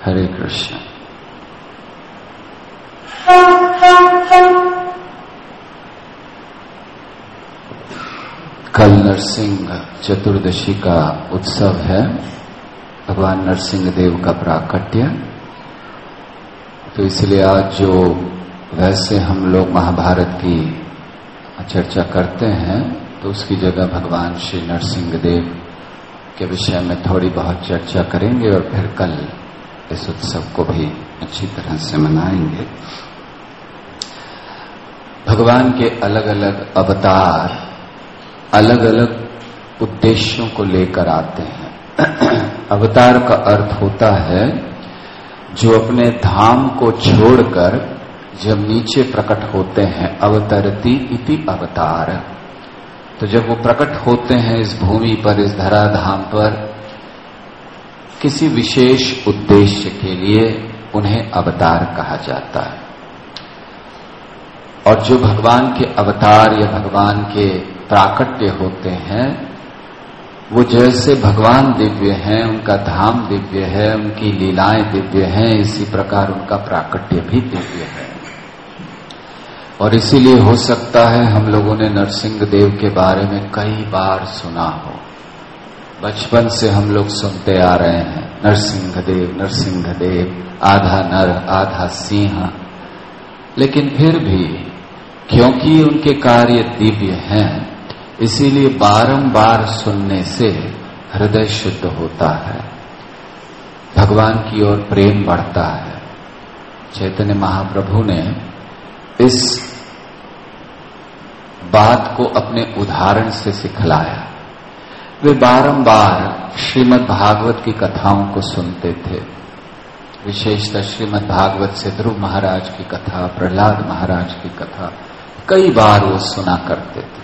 हरे कृष्ण। कल नरसिंह चतुर्दशी का उत्सव है, भगवान नरसिंह देव का प्राकट्य। तो इसलिए आज जो वैसे हम लोग महाभारत की चर्चा करते हैं तो उसकी जगह भगवान श्री नरसिंह देव के विषय में थोड़ी बहुत चर्चा करेंगे और फिर कल इस उत्सव को भी अच्छी तरह से मनाएंगे। भगवान के अलग अलग अवतार अलग अलग उद्देश्यों को लेकर आते हैं। अवतार का अर्थ होता है जो अपने धाम को छोड़कर जब नीचे प्रकट होते हैं, अवतरति इति अवतार। तो जब वो प्रकट होते हैं इस भूमि पर, इस धराधाम पर, किसी विशेष उद्देश्य के लिए उन्हें अवतार कहा जाता है। और जो भगवान के अवतार या भगवान के प्राकट्य होते हैं वो जैसे भगवान दिव्य हैं, उनका धाम दिव्य है, उनकी लीलाएं दिव्य हैं, इसी प्रकार उनका प्राकट्य भी दिव्य है। और इसीलिए हो सकता है हम लोगों ने नरसिंह देव के बारे में कई बार सुना हो। बचपन से हम लोग सुनते आ रहे हैं नरसिंह देव, आधा नर आधा सिंह। लेकिन फिर भी क्योंकि उनके कार्य दिव्य हैं, इसीलिए बारंबार सुनने से हृदय शुद्ध होता है, भगवान की ओर प्रेम बढ़ता है। चैतन्य महाप्रभु ने इस बात को अपने उदाहरण से सिखलाया। वे बारंबार श्रीमद् भागवत की कथाओं को सुनते थे, विशेषतः श्रीमद् भागवत से ध्रुव महाराज की कथा, प्रहलाद महाराज की कथा कई बार वो सुना करते थे।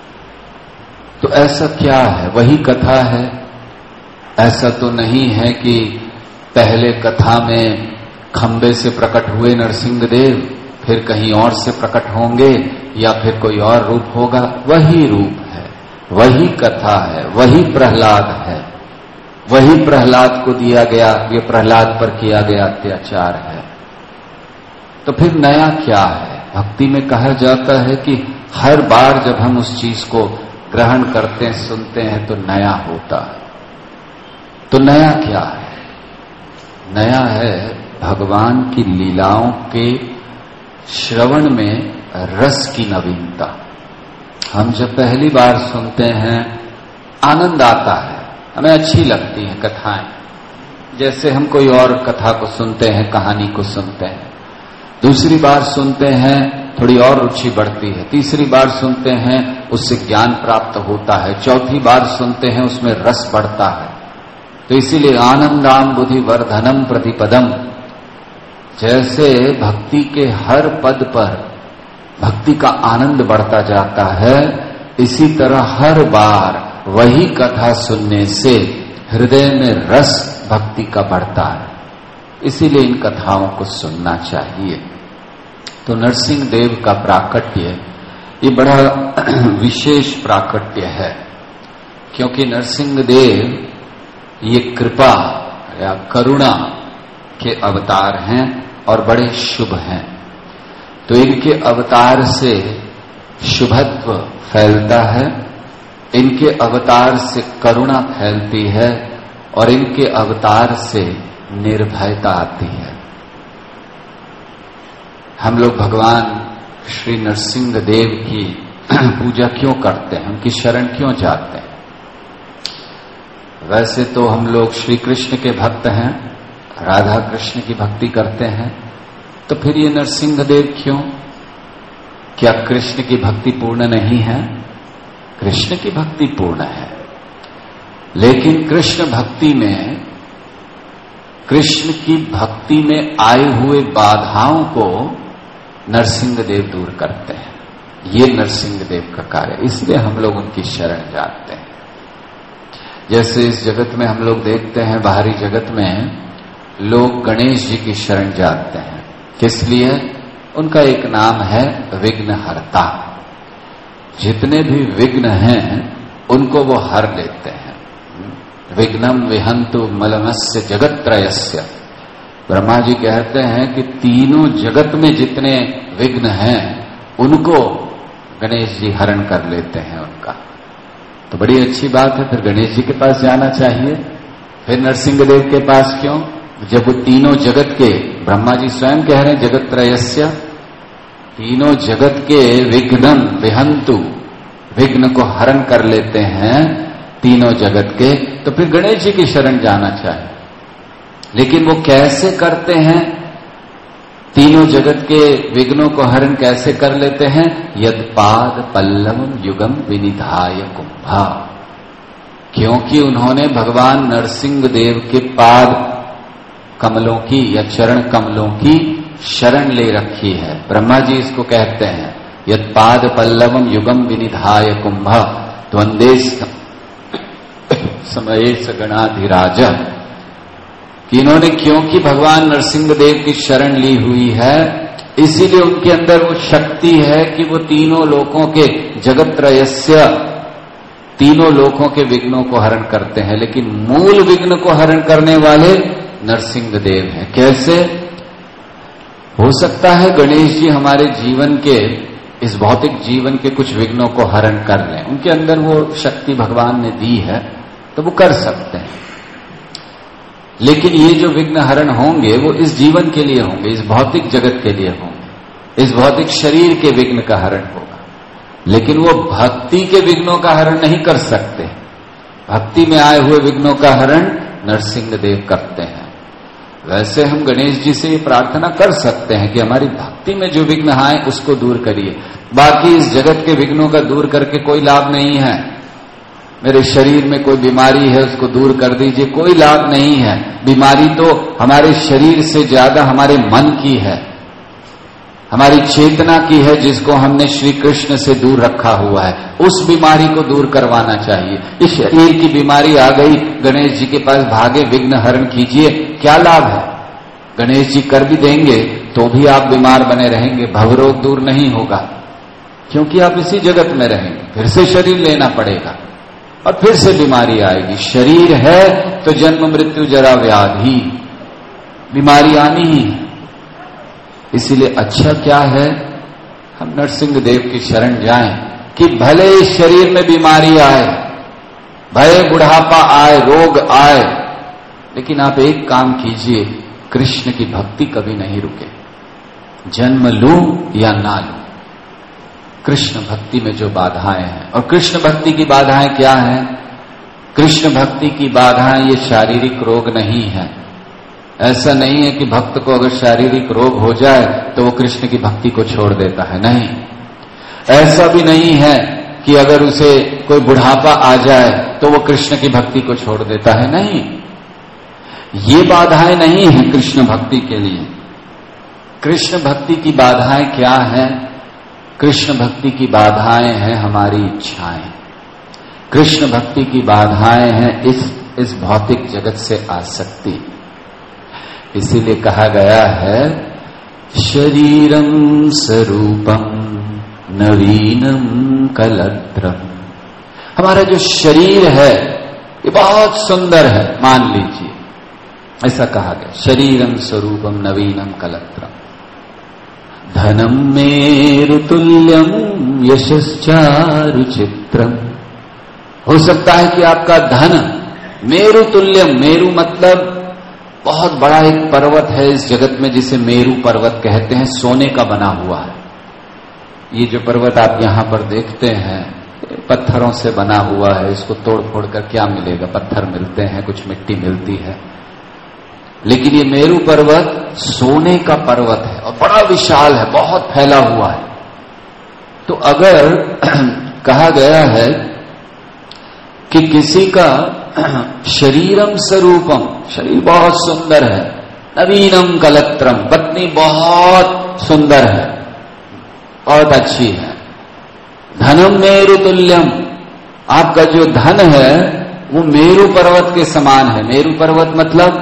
तो ऐसा क्या है? वही कथा है? ऐसा तो नहीं है कि पहले कथा में खंबे से प्रकट हुए नरसिंह देव, फिर कहीं और से प्रकट होंगे या फिर कोई और रूप होगा। वही रूप है, वही कथा है, वही प्रहलाद है, वही प्रहलाद को दिया गया, ये प्रहलाद पर किया गया अत्याचार है। तो फिर नया क्या है? भक्ति में कहा जाता है कि हर बार जब हम उस चीज को ग्रहण करते हैं, सुनते हैं तो नया होता है। तो नया क्या है? नया है भगवान की लीलाओं के श्रवण में रस की नवीनता। हम जब पहली बार सुनते हैं आनंद आता है, हमें अच्छी लगती हैं कथाएं। जैसे हम कोई और कथा को सुनते हैं, कहानी को सुनते हैं, दूसरी बार सुनते हैं थोड़ी और रुचि बढ़ती है, तीसरी बार सुनते हैं उससे ज्ञान प्राप्त होता है, चौथी बार सुनते हैं उसमें रस बढ़ता है। तो इसीलिए आनंदाम बुद्धि वर्धनम प्रतिपदम, जैसे भक्ति के हर पद पर भक्ति का आनंद बढ़ता जाता है, इसी तरह हर बार वही कथा सुनने से हृदय में रस भक्ति का बढ़ता है। इसीलिए इन कथाओं को सुनना चाहिए। तो नरसिंह देव का प्राकट्य ये बड़ा विशेष प्राकट्य है, क्योंकि नरसिंह देव ये कृपा या करुणा के अवतार हैं और बड़े शुभ हैं। तो इनके अवतार से शुभत्व फैलता है, इनके अवतार से करुणा फैलती है और इनके अवतार से निर्भयता आती है। हम लोग भगवान श्री नरसिंह देव की पूजा क्यों करते हैं, उनकी शरण क्यों जाते हैं? वैसे तो हम लोग श्री कृष्ण के भक्त हैं, राधा कृष्ण की भक्ति करते हैं, तो फिर ये नरसिंह देव क्यों? क्या कृष्ण की भक्ति पूर्ण नहीं है? कृष्ण की भक्ति पूर्ण है, लेकिन कृष्ण की भक्ति में आए हुए बाधाओं को नरसिंह देव दूर करते हैं। ये नरसिंह देव का कार्य, इसलिए हम लोग उनकी शरण जाते हैं। जैसे इस जगत में हम लोग देखते हैं, बाहरी जगत में लोग गणेश जी की शरण जाते हैं। किस लिए? उनका एक नाम है विघ्नहर्ता। जितने भी विघ्न हैं उनको वो हर लेते हैं। विघ्नम विहंतु मलमस्य जगत्त्रयस्य, ब्रह्मा जी कहते हैं कि तीनों जगत में जितने विघ्न हैं उनको गणेश जी हरण कर लेते हैं उनका। तो बड़ी अच्छी बात है, फिर गणेश जी के पास जाना चाहिए। फिर नरसिंह देव के पास क्यों? जब वो तीनों जगत के, ब्रह्मा जी स्वयं कह रहे हैं जगत त्रयस्य, तीनों जगत के विघ्नम विहंतु, विघ्न को हरण कर लेते हैं तीनों जगत के, तो फिर गणेश जी की शरण जाना चाहिए। लेकिन वो कैसे करते हैं? तीनों जगत के विघ्नों को हरण कैसे कर लेते हैं? यद पाद पल्लवम युगम विनिधाय कुंभा, क्योंकि उन्होंने भगवान नरसिंह देव के पाद कमलों की या चरण कमलों की शरण ले रखी है। ब्रह्मा जी इसको कहते हैं यद पाद पल्लवम युगम विनिधाय कुंभ द्वंदेश समयेश गणाधिराज, कि इन्होंने क्योंकि भगवान नरसिंह देव की शरण ली हुई है, इसीलिए उनके अंदर वो शक्ति है कि वो तीनों लोकों के जगत त्रयस्य, तीनों लोकों के विघ्नों को हरण करते हैं। लेकिन मूल विघ्न को हरण करने वाले नरसिंह देव हैं। कैसे हो सकता है? गणेश जी हमारे जीवन के, इस भौतिक जीवन के कुछ विघ्नों को हरण कर लें, उनके अंदर वो शक्ति भगवान ने दी है तो वो कर सकते हैं। लेकिन ये जो विघ्न हरण होंगे वो इस जीवन के लिए होंगे, इस भौतिक जगत के लिए होंगे, इस भौतिक शरीर के विघ्न का हरण होगा। लेकिन वो भक्ति के विघ्नों का हरण नहीं कर सकते। भक्ति में आए हुए विघ्नों का हरण नरसिंह देव करते हैं। वैसे हम गणेश जी से ये प्रार्थना कर सकते हैं कि हमारी भक्ति में जो विघ्न आए उसको दूर करिए, बाकी इस जगत के विघ्नों का दूर करके कोई लाभ नहीं है। मेरे शरीर में कोई बीमारी है उसको दूर कर दीजिए, कोई लाभ नहीं है। बीमारी तो हमारे शरीर से ज्यादा हमारे मन की है, हमारी चेतना की है, जिसको हमने श्री कृष्ण से दूर रखा हुआ है। उस बीमारी को दूर करवाना चाहिए। इस शरीर की बीमारी आ गई, गणेश जी के पास भागे, विघ्न हरण कीजिए, क्या लाभ है? गणेश जी कर भी देंगे तो भी आप बीमार बने रहेंगे, भवरोग दूर नहीं होगा, क्योंकि आप इसी जगत में रहेंगे। फिर से शरीर लेना पड़ेगा और फिर से बीमारी आएगी। शरीर है तो जन्म मृत्यु जरा व्याधि, बीमारी आनी ही है। इसीलिए अच्छा क्या है, हम नरसिंह देव की शरण जाएं कि भले इस शरीर में बीमारी आए, भले बुढ़ापा आए, रोग आए, लेकिन आप एक काम कीजिए, कृष्ण की भक्ति कभी नहीं रुके। जन्म लूं या ना लूं, कृष्ण भक्ति में जो बाधाएं हैं, और कृष्ण भक्ति की बाधाएं क्या हैं? कृष्ण भक्ति की बाधाएं ये शारीरिक रोग नहीं है। ऐसा नहीं है कि भक्त को अगर शारीरिक रोग हो जाए तो वो कृष्ण की भक्ति को छोड़ देता है, नहीं। ऐसा भी नहीं है कि अगर उसे कोई बुढ़ापा आ जाए तो वो कृष्ण की भक्ति को छोड़ देता है, नहीं। ये बाधाएं नहीं है कृष्ण भक्ति के लिए। कृष्ण भक्ति की बाधाएं क्या हैं? कृष्ण भक्ति की बाधाएं हैं हमारी इच्छाएं, कृष्ण भक्ति की बाधाएं हैं इस भौतिक जगत से आसक्ति। इसीलिए कहा गया है शरीरम स्वरूपम नवीनम कलत्रम। हमारा जो शरीर है ये बहुत सुंदर है, मान लीजिए, ऐसा कहा गया, शरीरम स्वरूपम नवीनम कलत्रम। धनम मेरुतुल्यम यशश्चारु चित्रम। हो सकता है कि आपका धन मेरुतुल्यम, मेरु मतलब बहुत बड़ा एक पर्वत है इस जगत में जिसे मेरु पर्वत कहते हैं, सोने का बना हुआ है। ये जो पर्वत आप यहां पर देखते हैं पत्थरों से बना हुआ है, इसको तोड़ फोड़ कर क्या मिलेगा? पत्थर मिलते हैं, कुछ मिट्टी मिलती है, लेकिन ये मेरु पर्वत सोने का पर्वत है और बड़ा विशाल है, बहुत फैला हुआ है। तो अगर कहा गया है कि किसी का शरीरम स्वरूपम, शरीर बहुत सुंदर है, नवीनम कलत्रम, पत्नी बहुत सुंदर है, बहुत अच्छी है, धनम मेरु तुल्यम, आपका जो धन है वो मेरु पर्वत के समान है। मेरु पर्वत मतलब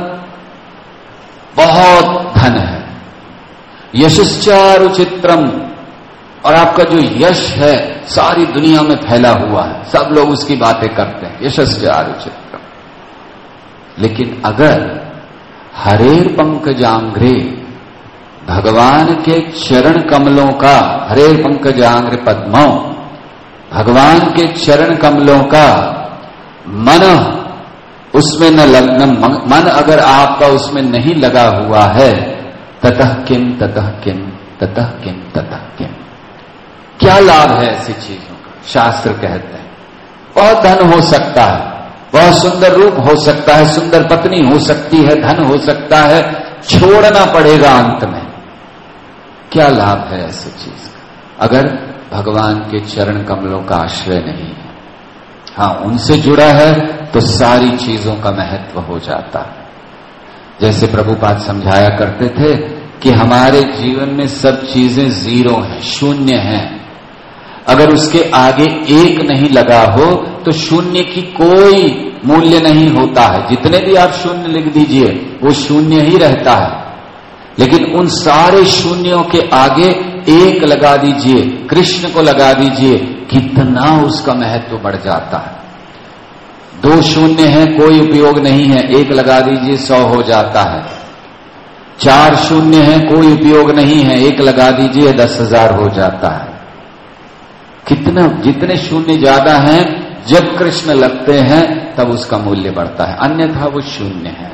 बहुत धन है। यशश्चारु चित्रम, और आपका जो यश है सारी दुनिया में फैला हुआ है, सब लोग उसकी बातें करते हैं, यशश्चारु चित्रम। लेकिन अगर हरेर पंकजांग्रे, भगवान के चरण कमलों का, हरेर पंकजांग्रे पद्मों, भगवान के चरण कमलों का मन उसमें न लगना, मन अगर आपका उसमें नहीं लगा हुआ है, ततः किम ततः किम ततः किम ततः किम, क्या लाभ है ऐसी चीजों का। शास्त्र कहते हैं बहुत धन हो सकता है, बहुत सुंदर रूप हो सकता है, सुंदर पत्नी हो सकती है, धन हो सकता है, छोड़ना पड़ेगा अंत में। क्या लाभ है ऐसी चीज का अगर भगवान के चरण कमलों का आश्रय नहीं है। हाँ, उनसे जुड़ा है तो सारी चीजों का महत्व हो जाता है। जैसे प्रभुपाद समझाया करते थे कि हमारे जीवन में सब चीजें जीरो हैं, शून्य हैं। अगर उसके आगे एक नहीं लगा हो तो शून्य की कोई मूल्य नहीं होता है। जितने भी आप शून्य लिख दीजिए वो शून्य ही रहता है, लेकिन उन सारे शून्यों के आगे एक लगा दीजिए, कृष्ण को लगा दीजिए, कितना उसका महत्व बढ़ जाता है। 2 शून्य है कोई उपयोग नहीं है, एक लगा दीजिए 100 हो जाता है। 4 शून्य है कोई उपयोग नहीं है, एक लगा दीजिए 10,000 हो जाता है। कितना, जितने शून्य ज्यादा हैं जब कृष्ण लगते हैं तब उसका मूल्य बढ़ता है, अन्यथा वो शून्य है।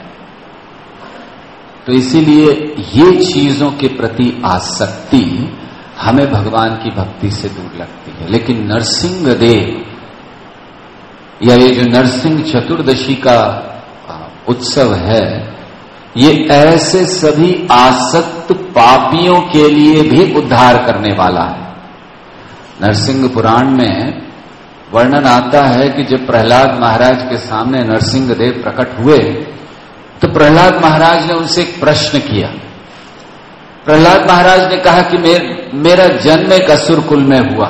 तो इसीलिए ये चीजों के प्रति आसक्ति हमें भगवान की भक्ति से दूर लगती है। लेकिन नरसिंह देव या ये जो नरसिंह चतुर्दशी का उत्सव है, ये ऐसे सभी आसक्त पापियों के लिए भी उद्धार करने वाला है। नरसिंह पुराण में वर्णन आता है कि जब प्रहलाद महाराज के सामने नरसिंह देव प्रकट हुए तो प्रहलाद महाराज ने उनसे एक प्रश्न किया। प्रहलाद महाराज ने कहा कि मेरा जन्म एक असुर कुल में हुआ,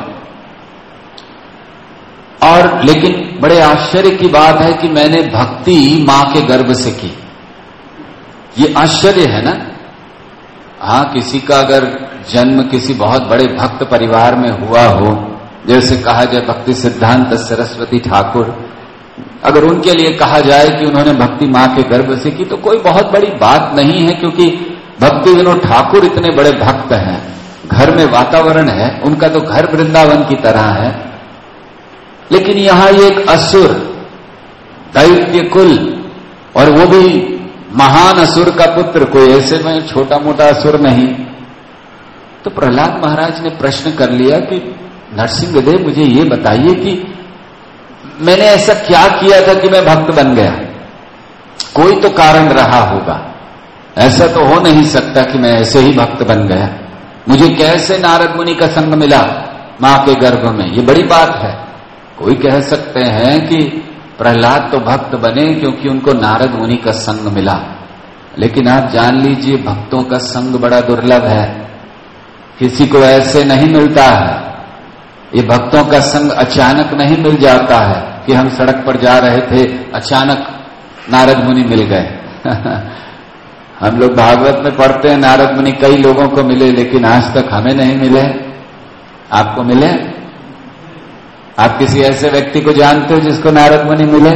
और लेकिन बड़े आश्चर्य की बात है कि मैंने भक्ति मां के गर्भ से की। ये आश्चर्य है ना। हाँ, किसी का अगर जन्म किसी बहुत बड़े भक्त परिवार में हुआ हो, जैसे कहा जाए भक्ति सिद्धांत सरस्वती ठाकुर, अगर उनके लिए कहा जाए कि उन्होंने भक्ति मां के गर्भ से की तो कोई बहुत बड़ी बात नहीं है, क्योंकि भक्ति विनोद ठाकुर इतने बड़े भक्त हैं, घर में वातावरण है, उनका तो घर वृंदावन की तरह है। लेकिन यहां ये एक असुर, दैत्य कुल, और वो भी महान असुर का पुत्र, कोई ऐसे में छोटा मोटा असुर नहीं। तो प्रहलाद महाराज ने प्रश्न कर लिया कि नरसिंह देव मुझे ये बताइए कि मैंने ऐसा क्या किया था कि मैं भक्त बन गया। कोई तो कारण रहा होगा, ऐसा तो हो नहीं सकता कि मैं ऐसे ही भक्त बन गया। मुझे कैसे नारद मुनि का संग मिला मां के गर्भ में, ये बड़ी बात है। कोई कह सकते हैं कि प्रहलाद तो भक्त बने क्योंकि उनको नारद मुनि का संग मिला, लेकिन आप जान लीजिए भक्तों का संग बड़ा दुर्लभ है, किसी को ऐसे नहीं मिलता है। ये भक्तों का संग अचानक नहीं मिल जाता है कि हम सड़क पर जा रहे थे अचानक नारद मुनि मिल गए। हम लोग भागवत में पढ़ते हैं नारद मुनि कई लोगों को मिले, लेकिन आज तक हमें नहीं मिले। आपको मिले? आप किसी ऐसे व्यक्ति को जानते हो जिसको नारद मुनि मिले?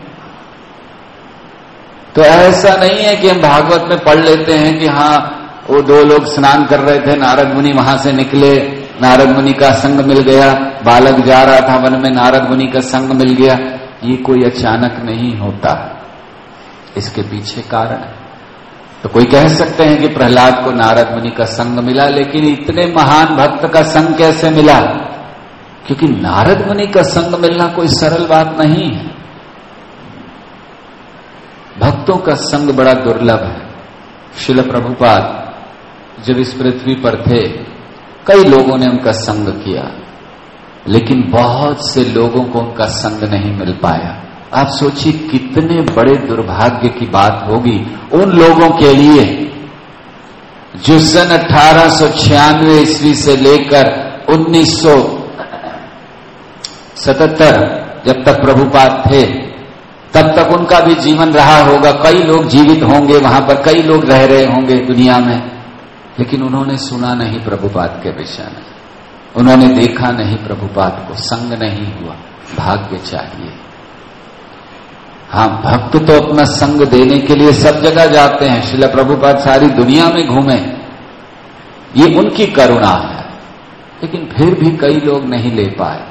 तो ऐसा नहीं है कि हम भागवत में पढ़ लेते हैं कि हाँ वो 2 लोग स्नान कर रहे थे, नारद मुनि वहां से निकले, नारद मुनि का संग मिल गया, बालक जा रहा था वन में, नारद मुनि का संग मिल गया। ये कोई अचानक नहीं होता, इसके पीछे कारण है। तो कोई कह सकते हैं कि प्रहलाद को नारद मुनि का संग मिला, लेकिन इतने महान भक्त का संग कैसे मिला? क्योंकि नारद मुनि का संग मिलना कोई सरल बात नहीं है। भक्तों का संग बड़ा दुर्लभ है। श्रील प्रभुपाद जब इस पृथ्वी पर थे, कई लोगों ने उनका संग किया, लेकिन बहुत से लोगों को उनका संग नहीं मिल पाया। आप सोचिए कितने बड़े दुर्भाग्य की बात होगी उन लोगों के लिए जो सन 1896 ईस्वी से लेकर 1977 जब तक प्रभुपाद थे तब तक उनका भी जीवन रहा होगा। कई लोग जीवित होंगे वहां पर, कई लोग रह रहे होंगे दुनिया में, लेकिन उन्होंने सुना नहीं प्रभुपाद के विषय में, उन्होंने देखा नहीं प्रभुपाद को, संग नहीं हुआ। भाग्य चाहिए। हाँ, भक्त तो अपना संग देने के लिए सब जगह जाते हैं। श्रील प्रभुपाद सारी दुनिया में घूमे, ये उनकी करुणा है, लेकिन फिर भी कई लोग नहीं ले पाए,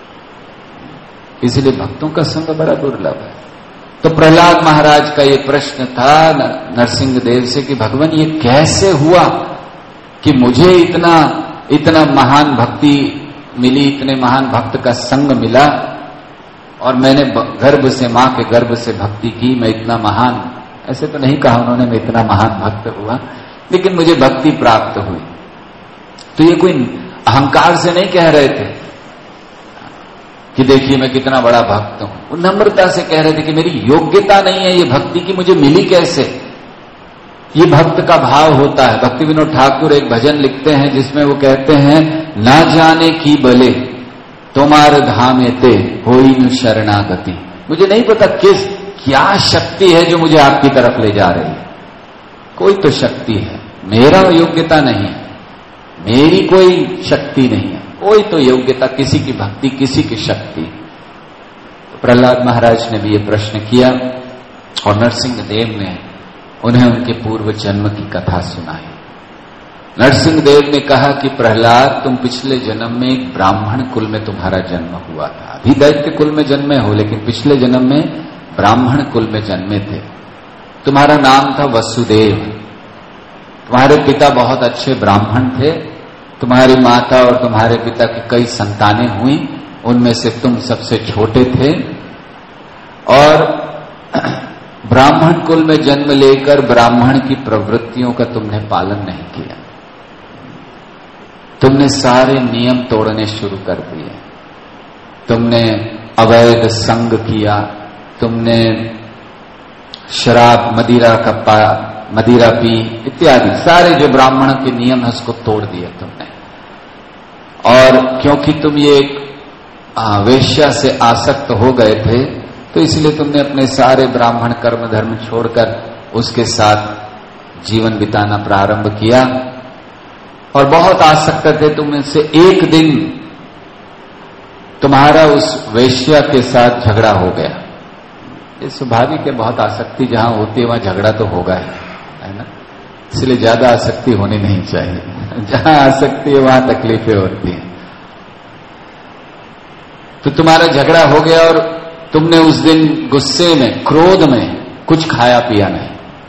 इसलिए भक्तों का संग बड़ा दुर्लभ है। तो प्रहलाद महाराज का ये प्रश्न था नरसिंह देव से कि भगवान ये कैसे हुआ कि मुझे इतना महान भक्ति मिली, इतने महान भक्त का संग मिला, और मैंने गर्भ से, मां के गर्भ से भक्ति की, मैं इतना महान, ऐसे तो नहीं कहा उन्होंने मैं इतना महान भक्त हुआ, लेकिन मुझे भक्ति प्राप्त हुई। तो ये कोई अहंकार से नहीं कह रहे थे कि देखिए मैं कितना बड़ा भक्त हूं, वो नम्रता से कह रहे थे कि मेरी योग्यता नहीं है ये भक्ति की, मुझे मिली कैसे। ये भक्त का भाव होता है। भक्ति विनोद ठाकुर एक भजन लिखते हैं जिसमें वो कहते हैं, ना जाने की बले तुम्हार धामे ते होई नु शरणागति। मुझे नहीं पता क्या शक्ति है जो मुझे आपकी तरफ ले जा रही है, कोई तो शक्ति है, मेरा योग्यता नहीं है, मेरी कोई शक्ति नहीं है, कोई तो योग्यता, किसी की भक्ति, किसी की शक्ति। तो प्रहलाद महाराज ने भी ये प्रश्न किया और नरसिंह देव ने उन्हें उनके पूर्व जन्म की कथा सुनाई। नरसिंह देव ने कहा कि प्रहलाद, तुम पिछले जन्म में एक ब्राह्मण कुल में तुम्हारा जन्म हुआ था, अभी दैत्य कुल में जन्मे हो, लेकिन पिछले जन्म में ब्राह्मण कुल में जन्मे थे। तुम्हारा नाम था वसुदेव, तुम्हारे पिता बहुत अच्छे ब्राह्मण थे, तुम्हारी माता और तुम्हारे पिता की कई संतानें हुई, उनमें से तुम सबसे छोटे थे, और ब्राह्मण कुल में जन्म लेकर ब्राह्मण की प्रवृत्तियों का तुमने पालन नहीं किया, तुमने सारे नियम तोड़ने शुरू कर दिए, तुमने अवैध संग किया, तुमने शराब, मदिरा पी इत्यादि सारे जो ब्राह्मणों के नियम है उसको तोड़ दिया तुमने। और क्योंकि तुम ये वेश्या से आसक्त हो गए थे, तो इसलिए तुमने अपने सारे ब्राह्मण कर्म धर्म छोड़कर उसके साथ जीवन बिताना प्रारंभ किया, और बहुत आसक्त थे तुम इससे। एक दिन तुम्हारा उस वेश्या के साथ झगड़ा हो गया। ये स्वाभाविक है, बहुत आसक्ति जहां होती है वहां झगड़ा तो होगा ही, है ना, इसलिए ज्यादा आसक्ति होनी नहीं चाहिए, जहां आसक्ति है वहां तकलीफें होती हैं। तो तुम्हारा झगड़ा हो गया और तुमने उस दिन गुस्से में, क्रोध में कुछ खाया पिया नहीं,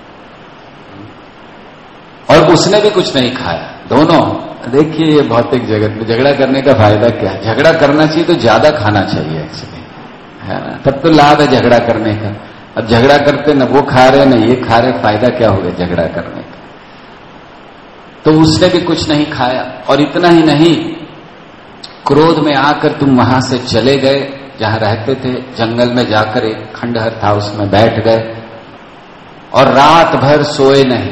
और उसने भी कुछ नहीं खाया, दोनों। देखिए ये भौतिक जगत में झगड़ा करने का फायदा क्या है? झगड़ा करना चाहिए तो ज्यादा खाना चाहिए एक्चुअली, है ना, तब तो लाभ है झगड़ा करने का। अब झगड़ा करते न वो खा रहे न ये खा रहे, फायदा क्या हो गया झगड़ा करने का? तो उसने भी कुछ नहीं खाया, और इतना ही नहीं, क्रोध में आकर तुम वहां से चले गए जहां रहते थे, जंगल में जाकर एक खंडहर था उसमें बैठ गए, और रात भर सोए नहीं।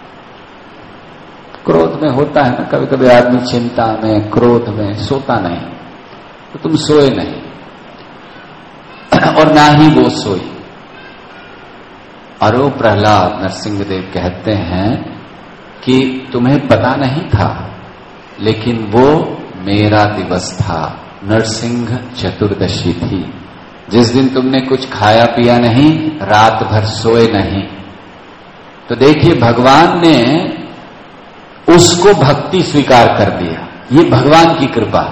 क्रोध में होता है ना, कभी कभी आदमी चिंता में, क्रोध में सोता नहीं, तो तुम सोए नहीं, और ना ही वो सोई। और वो प्रहलाद, नरसिंहदेव कहते हैं कि तुम्हें पता नहीं था, लेकिन वो मेरा दिवस था, नरसिंह चतुर्दशी थी, जिस दिन तुमने कुछ खाया पिया नहीं, रात भर सोए नहीं। तो देखिए भगवान ने उसको भक्ति स्वीकार कर दिया, ये भगवान की कृपा।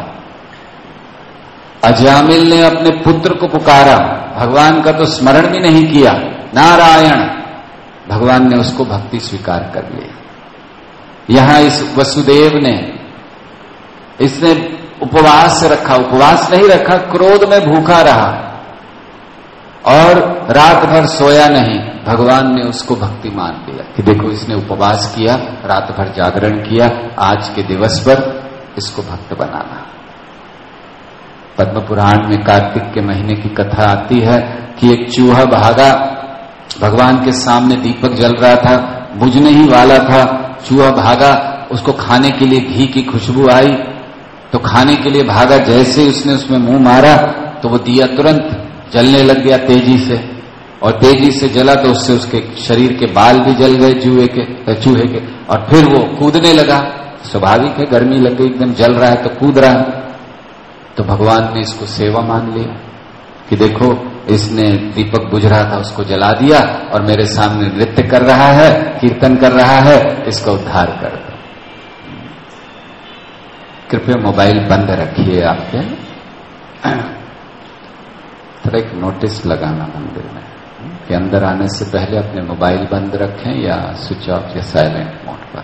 अजामिल ने अपने पुत्र को पुकारा, भगवान का तो स्मरण भी नहीं किया, नारायण, भगवान ने उसको भक्ति स्वीकार कर लिया। यहां इस वसुदेव ने, इसने उपवास रखा, उपवास नहीं रखा, क्रोध में भूखा रहा और रात भर सोया नहीं, भगवान ने उसको भक्ति मान लिया कि देखो इसने उपवास किया, रात भर जागरण किया, आज के दिवस पर इसको भक्त बनाना। पद्म पुराण में कार्तिक के महीने की कथा आती है कि एक चूहा भागा, भगवान के सामने दीपक जल रहा था, बुझने ही वाला था, चूहा भागा, उसको खाने के लिए घी की खुशबू आई तो खाने के लिए भागा, जैसे ही उसने उसमें मुंह मारा तो वो दिया तुरंत जलने लग गया तेजी से, और तेजी से जला तो उससे उसके शरीर के बाल भी जल गए चूहे के, और फिर वो कूदने लगा। स्वाभाविक है, गर्मी लग गई, एकदम जल रहा है तो कूद रहा है। तो भगवान ने इसको सेवा मान लिया कि देखो इसने दीपक बुझ रहा था उसको जला दिया और मेरे सामने नृत्य कर रहा है, कीर्तन कर रहा है, इसका उद्धार कर दो। कृपया मोबाइल बंद रखिए आपके। थोड़ा एक नोटिस लगाना मंदिर में कि अंदर आने से पहले अपने मोबाइल बंद रखें या स्विच ऑफ या साइलेंट मोड पर।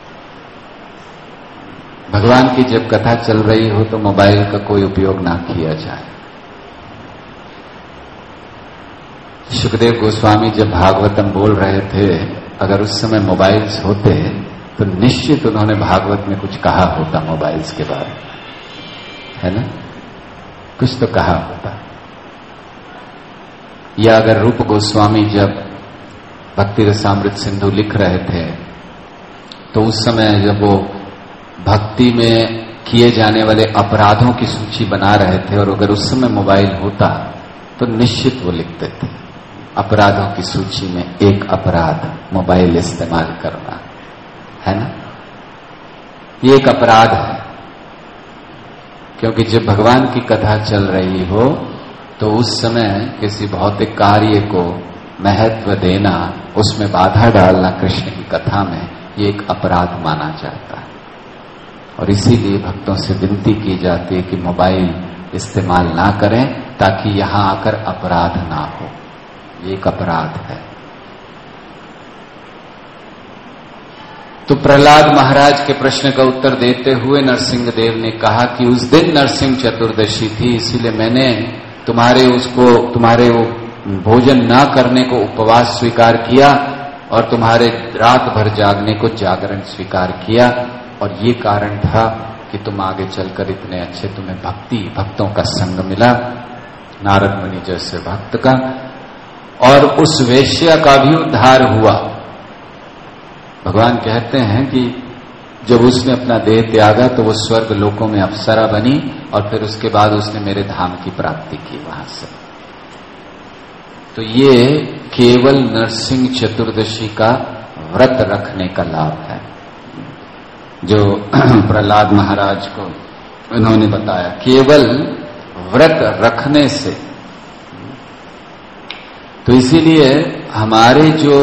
भगवान की जब कथा चल रही हो तो मोबाइल का कोई उपयोग ना किया जाए। सुखदेव गोस्वामी जब भागवतम बोल रहे थे, अगर उस समय मोबाइल्स होते तो निश्चित उन्होंने भागवत में कुछ कहा होता मोबाइल्स के बारे में, है ना? कुछ तो कहा होता। या अगर रूप गोस्वामी जब भक्ति रसामृत सिंधु लिख रहे थे तो उस समय जब वो भक्ति में किए जाने वाले अपराधों की सूची बना रहे थे और अगर उस समय मोबाइल होता तो निश्चित वो लिखते थे अपराधों की सूची में एक अपराध मोबाइल इस्तेमाल करना, है ना? ये एक अपराध है, क्योंकि जब भगवान की कथा चल रही हो तो उस समय किसी भौतिक कार्य को महत्व देना, उसमें बाधा डालना कृष्ण की कथा में, ये एक अपराध माना जाता है। और इसीलिए भक्तों से विनती की जाती है कि मोबाइल इस्तेमाल ना करें ताकि यहां आकर अपराध ना हो। ये एक अपराध है। तो प्रहलाद महाराज के प्रश्न का उत्तर देते हुए नरसिंह देव ने कहा कि उस दिन नरसिंह चतुर्दशी थी, इसीलिए मैंने तुम्हारे वो भोजन ना करने को उपवास स्वीकार किया और तुम्हारे रात भर जागने को जागरण स्वीकार किया। और ये कारण था कि तुम आगे चलकर इतने अच्छे, तुम्हें भक्तों का संग मिला, नारद मुनि जैसे भक्त का, और उस वेश्या का भी उद्धार हुआ। भगवान कहते हैं कि जब उसने अपना देह त्यागा तो वो स्वर्ग लोकों में अप्सरा बनी और फिर उसके बाद उसने मेरे धाम की प्राप्ति की वहां से। तो ये केवल नरसिंह चतुर्दशी का व्रत रखने का लाभ है जो प्रहलाद महाराज को उन्होंने बताया, केवल व्रत रखने से। तो इसीलिए हमारे जो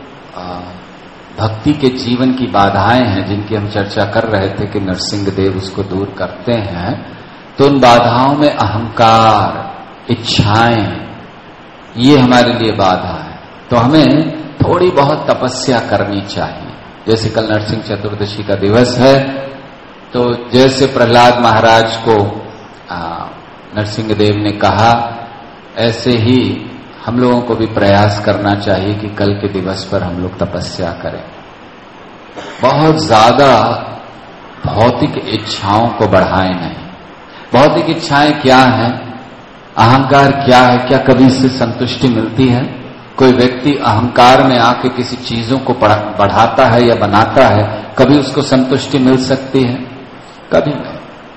भक्ति के जीवन की बाधाएं हैं जिनकी हम चर्चा कर रहे थे कि नरसिंह देव उसको दूर करते हैं, तो उन बाधाओं में अहंकार, इच्छाएं, ये हमारे लिए बाधा है। तो हमें थोड़ी बहुत तपस्या करनी चाहिए। जैसे कल नरसिंह चतुर्दशी का दिवस है, तो जैसे प्रहलाद महाराज को नरसिंह देव ने कहा, ऐसे ही हम लोगों को भी प्रयास करना चाहिए कि कल के दिवस पर हम लोग तपस्या करें। बहुत ज्यादा भौतिक इच्छाओं को बढ़ाएं नहीं। भौतिक इच्छाएं क्या हैं, अहंकार क्या है, क्या कभी इससे संतुष्टि मिलती है? कोई व्यक्ति अहंकार में आके किसी चीजों को बढ़ाता है या बनाता है, कभी उसको संतुष्टि मिल सकती है? कभी नहीं।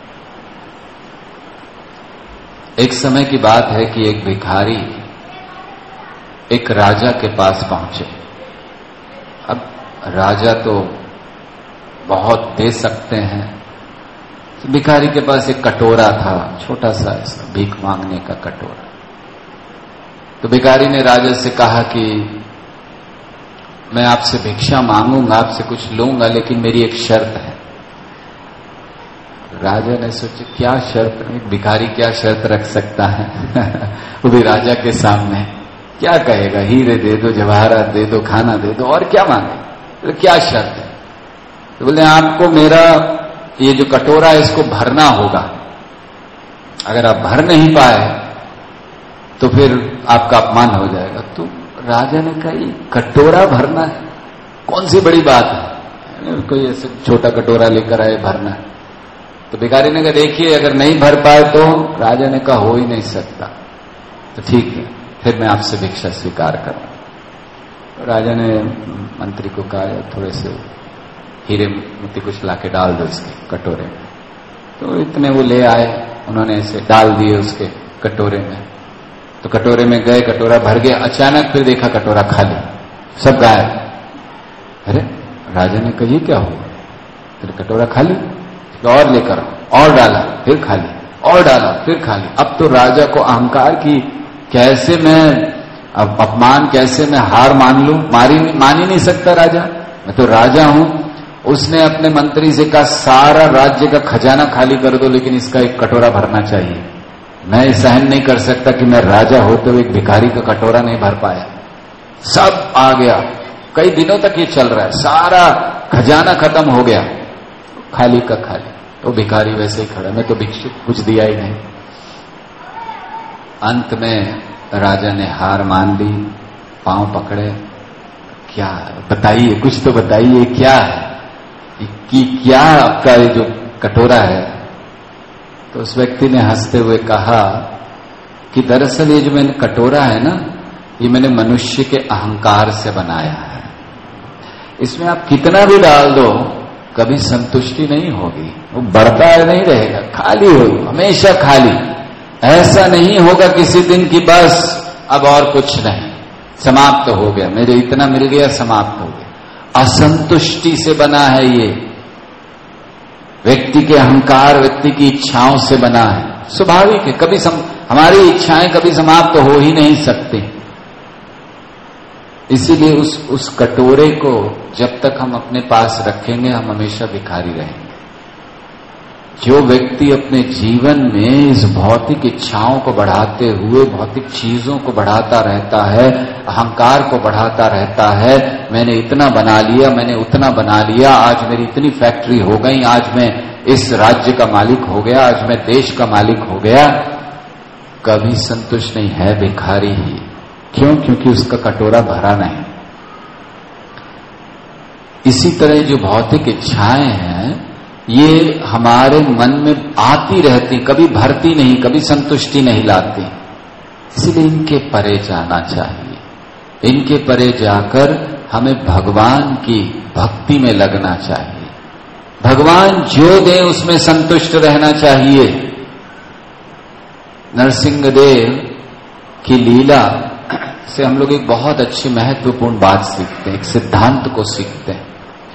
एक समय की बात है कि एक भिखारी एक राजा के पास पहुंचे। अब राजा तो बहुत दे सकते हैं, तो भिखारी के पास एक कटोरा था, छोटा सा ऐसा भीख मांगने का कटोरा। तो भिखारी ने राजा से कहा कि मैं आपसे भिक्षा मांगूंगा, आपसे कुछ लूंगा, लेकिन मेरी एक शर्त है। राजा ने सोचा क्या शर्त? भिखारी क्या शर्त रख सकता है? वो भी राजा के सामने क्या कहेगा? हीरे दे दो, जवाहरात दे दो, खाना दे दो, और क्या मांगे? तो क्या शर्त है? तो बोले आपको मेरा ये जो कटोरा है इसको भरना होगा। अगर आप भर नहीं पाए तो फिर आपका अपमान हो जाएगा। तो राजा ने कहा ये कटोरा भरना है, कौन सी बड़ी बात है, कोई ऐसे छोटा कटोरा लेकर आए भरना है। तो भिखारी ने कहा देखिए अगर नहीं भर पाए तो। राजा ने कहा हो ही नहीं सकता। तो ठीक है, फिर मैं आपसे भिक्षा स्वीकार करूं। तो राजा ने मंत्री को कहा थोड़े से हीरे मोती कुछ लाके डाल दो इसके कटोरे में। तो इतने वो ले आए, उन्होंने इसे डाल दिए उसके कटोरे में। तो कटोरे में गए, कटोरा भर गया। अचानक फिर देखा कटोरा खाली, सब गायब। अरे राजा ने कहा ये क्या हुआ? फिर कटोरा खाली, तो और लेकर और डाला, फिर खाली, और डाला, फिर खाली। अब तो राजा को अहंकार की कैसे मैं अब अपमान, कैसे मैं हार मान लूं? मान ही नहीं सकता राजा, मैं तो राजा हूं। उसने अपने मंत्री से कहा सारा राज्य का खजाना खाली कर दो, लेकिन इसका एक कटोरा भरना चाहिए। मैं सहन नहीं कर सकता कि मैं राजा होते हुए एक भिखारी का कटोरा नहीं भर पाया। सब आ गया, कई दिनों तक ये चल रहा है, सारा खजाना खत्म हो गया, खाली का खाली। तो भिखारी वैसे ही खड़ा, मैं तो भिक्षु, कुछ दिया ही नहीं। अंत में राजा ने हार मान ली, पांव पकड़े, क्या बताइए, कुछ तो बताइए, क्या है कि क्या आपका ये जो कटोरा है? तो उस व्यक्ति ने हंसते हुए कहा कि दरअसल ये जो मैंने कटोरा है ना, ये मैंने मनुष्य के अहंकार से बनाया है। इसमें आप कितना भी डाल दो कभी संतुष्टि नहीं होगी, वो बढ़ता नहीं रहेगा, खाली होगा, हमेशा खाली। ऐसा नहीं होगा किसी दिन की बस अब और कुछ नहीं, समाप्त हो गया, मेरे इतना मिल गया, समाप्त हो गया। असंतुष्टि से बना है ये, व्यक्ति के अहंकार, व्यक्ति की इच्छाओं से बना है। स्वाभाविक है, कभी हमारी इच्छाएं कभी समाप्त हो ही नहीं सकती। इसीलिए उस कटोरे को जब तक हम अपने पास रखेंगे, हम हमेशा भिखारी रहेंगे। जो व्यक्ति अपने जीवन में इस भौतिक इच्छाओं को बढ़ाते हुए भौतिक चीजों को बढ़ाता रहता है, अहंकार को बढ़ाता रहता है, मैंने इतना बना लिया, मैंने उतना बना लिया, आज मेरी इतनी फैक्ट्री हो गई, आज मैं इस राज्य का मालिक हो गया, आज मैं देश का मालिक हो गया, कभी संतुष्ट नहीं है, भिखारी ही। क्यों? क्योंकि उसका कटोरा भरा नहीं। इसी तरह जो भौतिक इच्छाएं हैं, ये हमारे मन में आती रहती, कभी भरती नहीं, कभी संतुष्टि नहीं लाती। इसलिए इनके परे जाना चाहिए। इनके परे जाकर हमें भगवान की भक्ति में लगना चाहिए। भगवान जो दे उसमें संतुष्ट रहना चाहिए। नरसिंहदेव की लीला से हम लोग एक बहुत अच्छी महत्वपूर्ण बात सीखते हैं, एक सिद्धांत को सीखते हैं।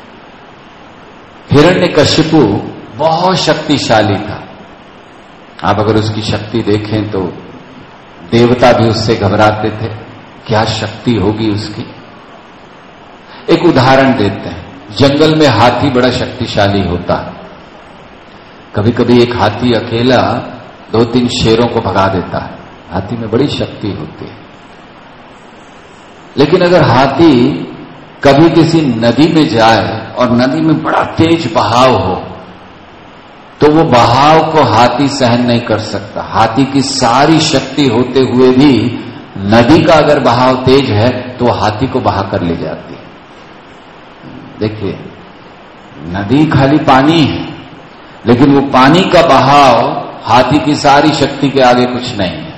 हिरण्यकशिपु बहुत शक्तिशाली था। आप अगर उसकी शक्ति देखें तो देवता भी उससे घबराते थे, क्या शक्ति होगी उसकी। एक उदाहरण देते हैं, जंगल में हाथी बड़ा शक्तिशाली होता है। कभी कभी एक हाथी अकेला 2-3 शेरों को भगा देता है, हाथी में बड़ी शक्ति होती है। लेकिन अगर हाथी कभी किसी नदी में जाए और नदी में बड़ा तेज बहाव हो, तो वो बहाव को हाथी सहन नहीं कर सकता। हाथी की सारी शक्ति होते हुए भी नदी का अगर बहाव तेज है तो वो हाथी को बहा कर ले जाती है। देखिए, नदी खाली पानी है, लेकिन वो पानी का बहाव हाथी की सारी शक्ति के आगे कुछ नहीं है।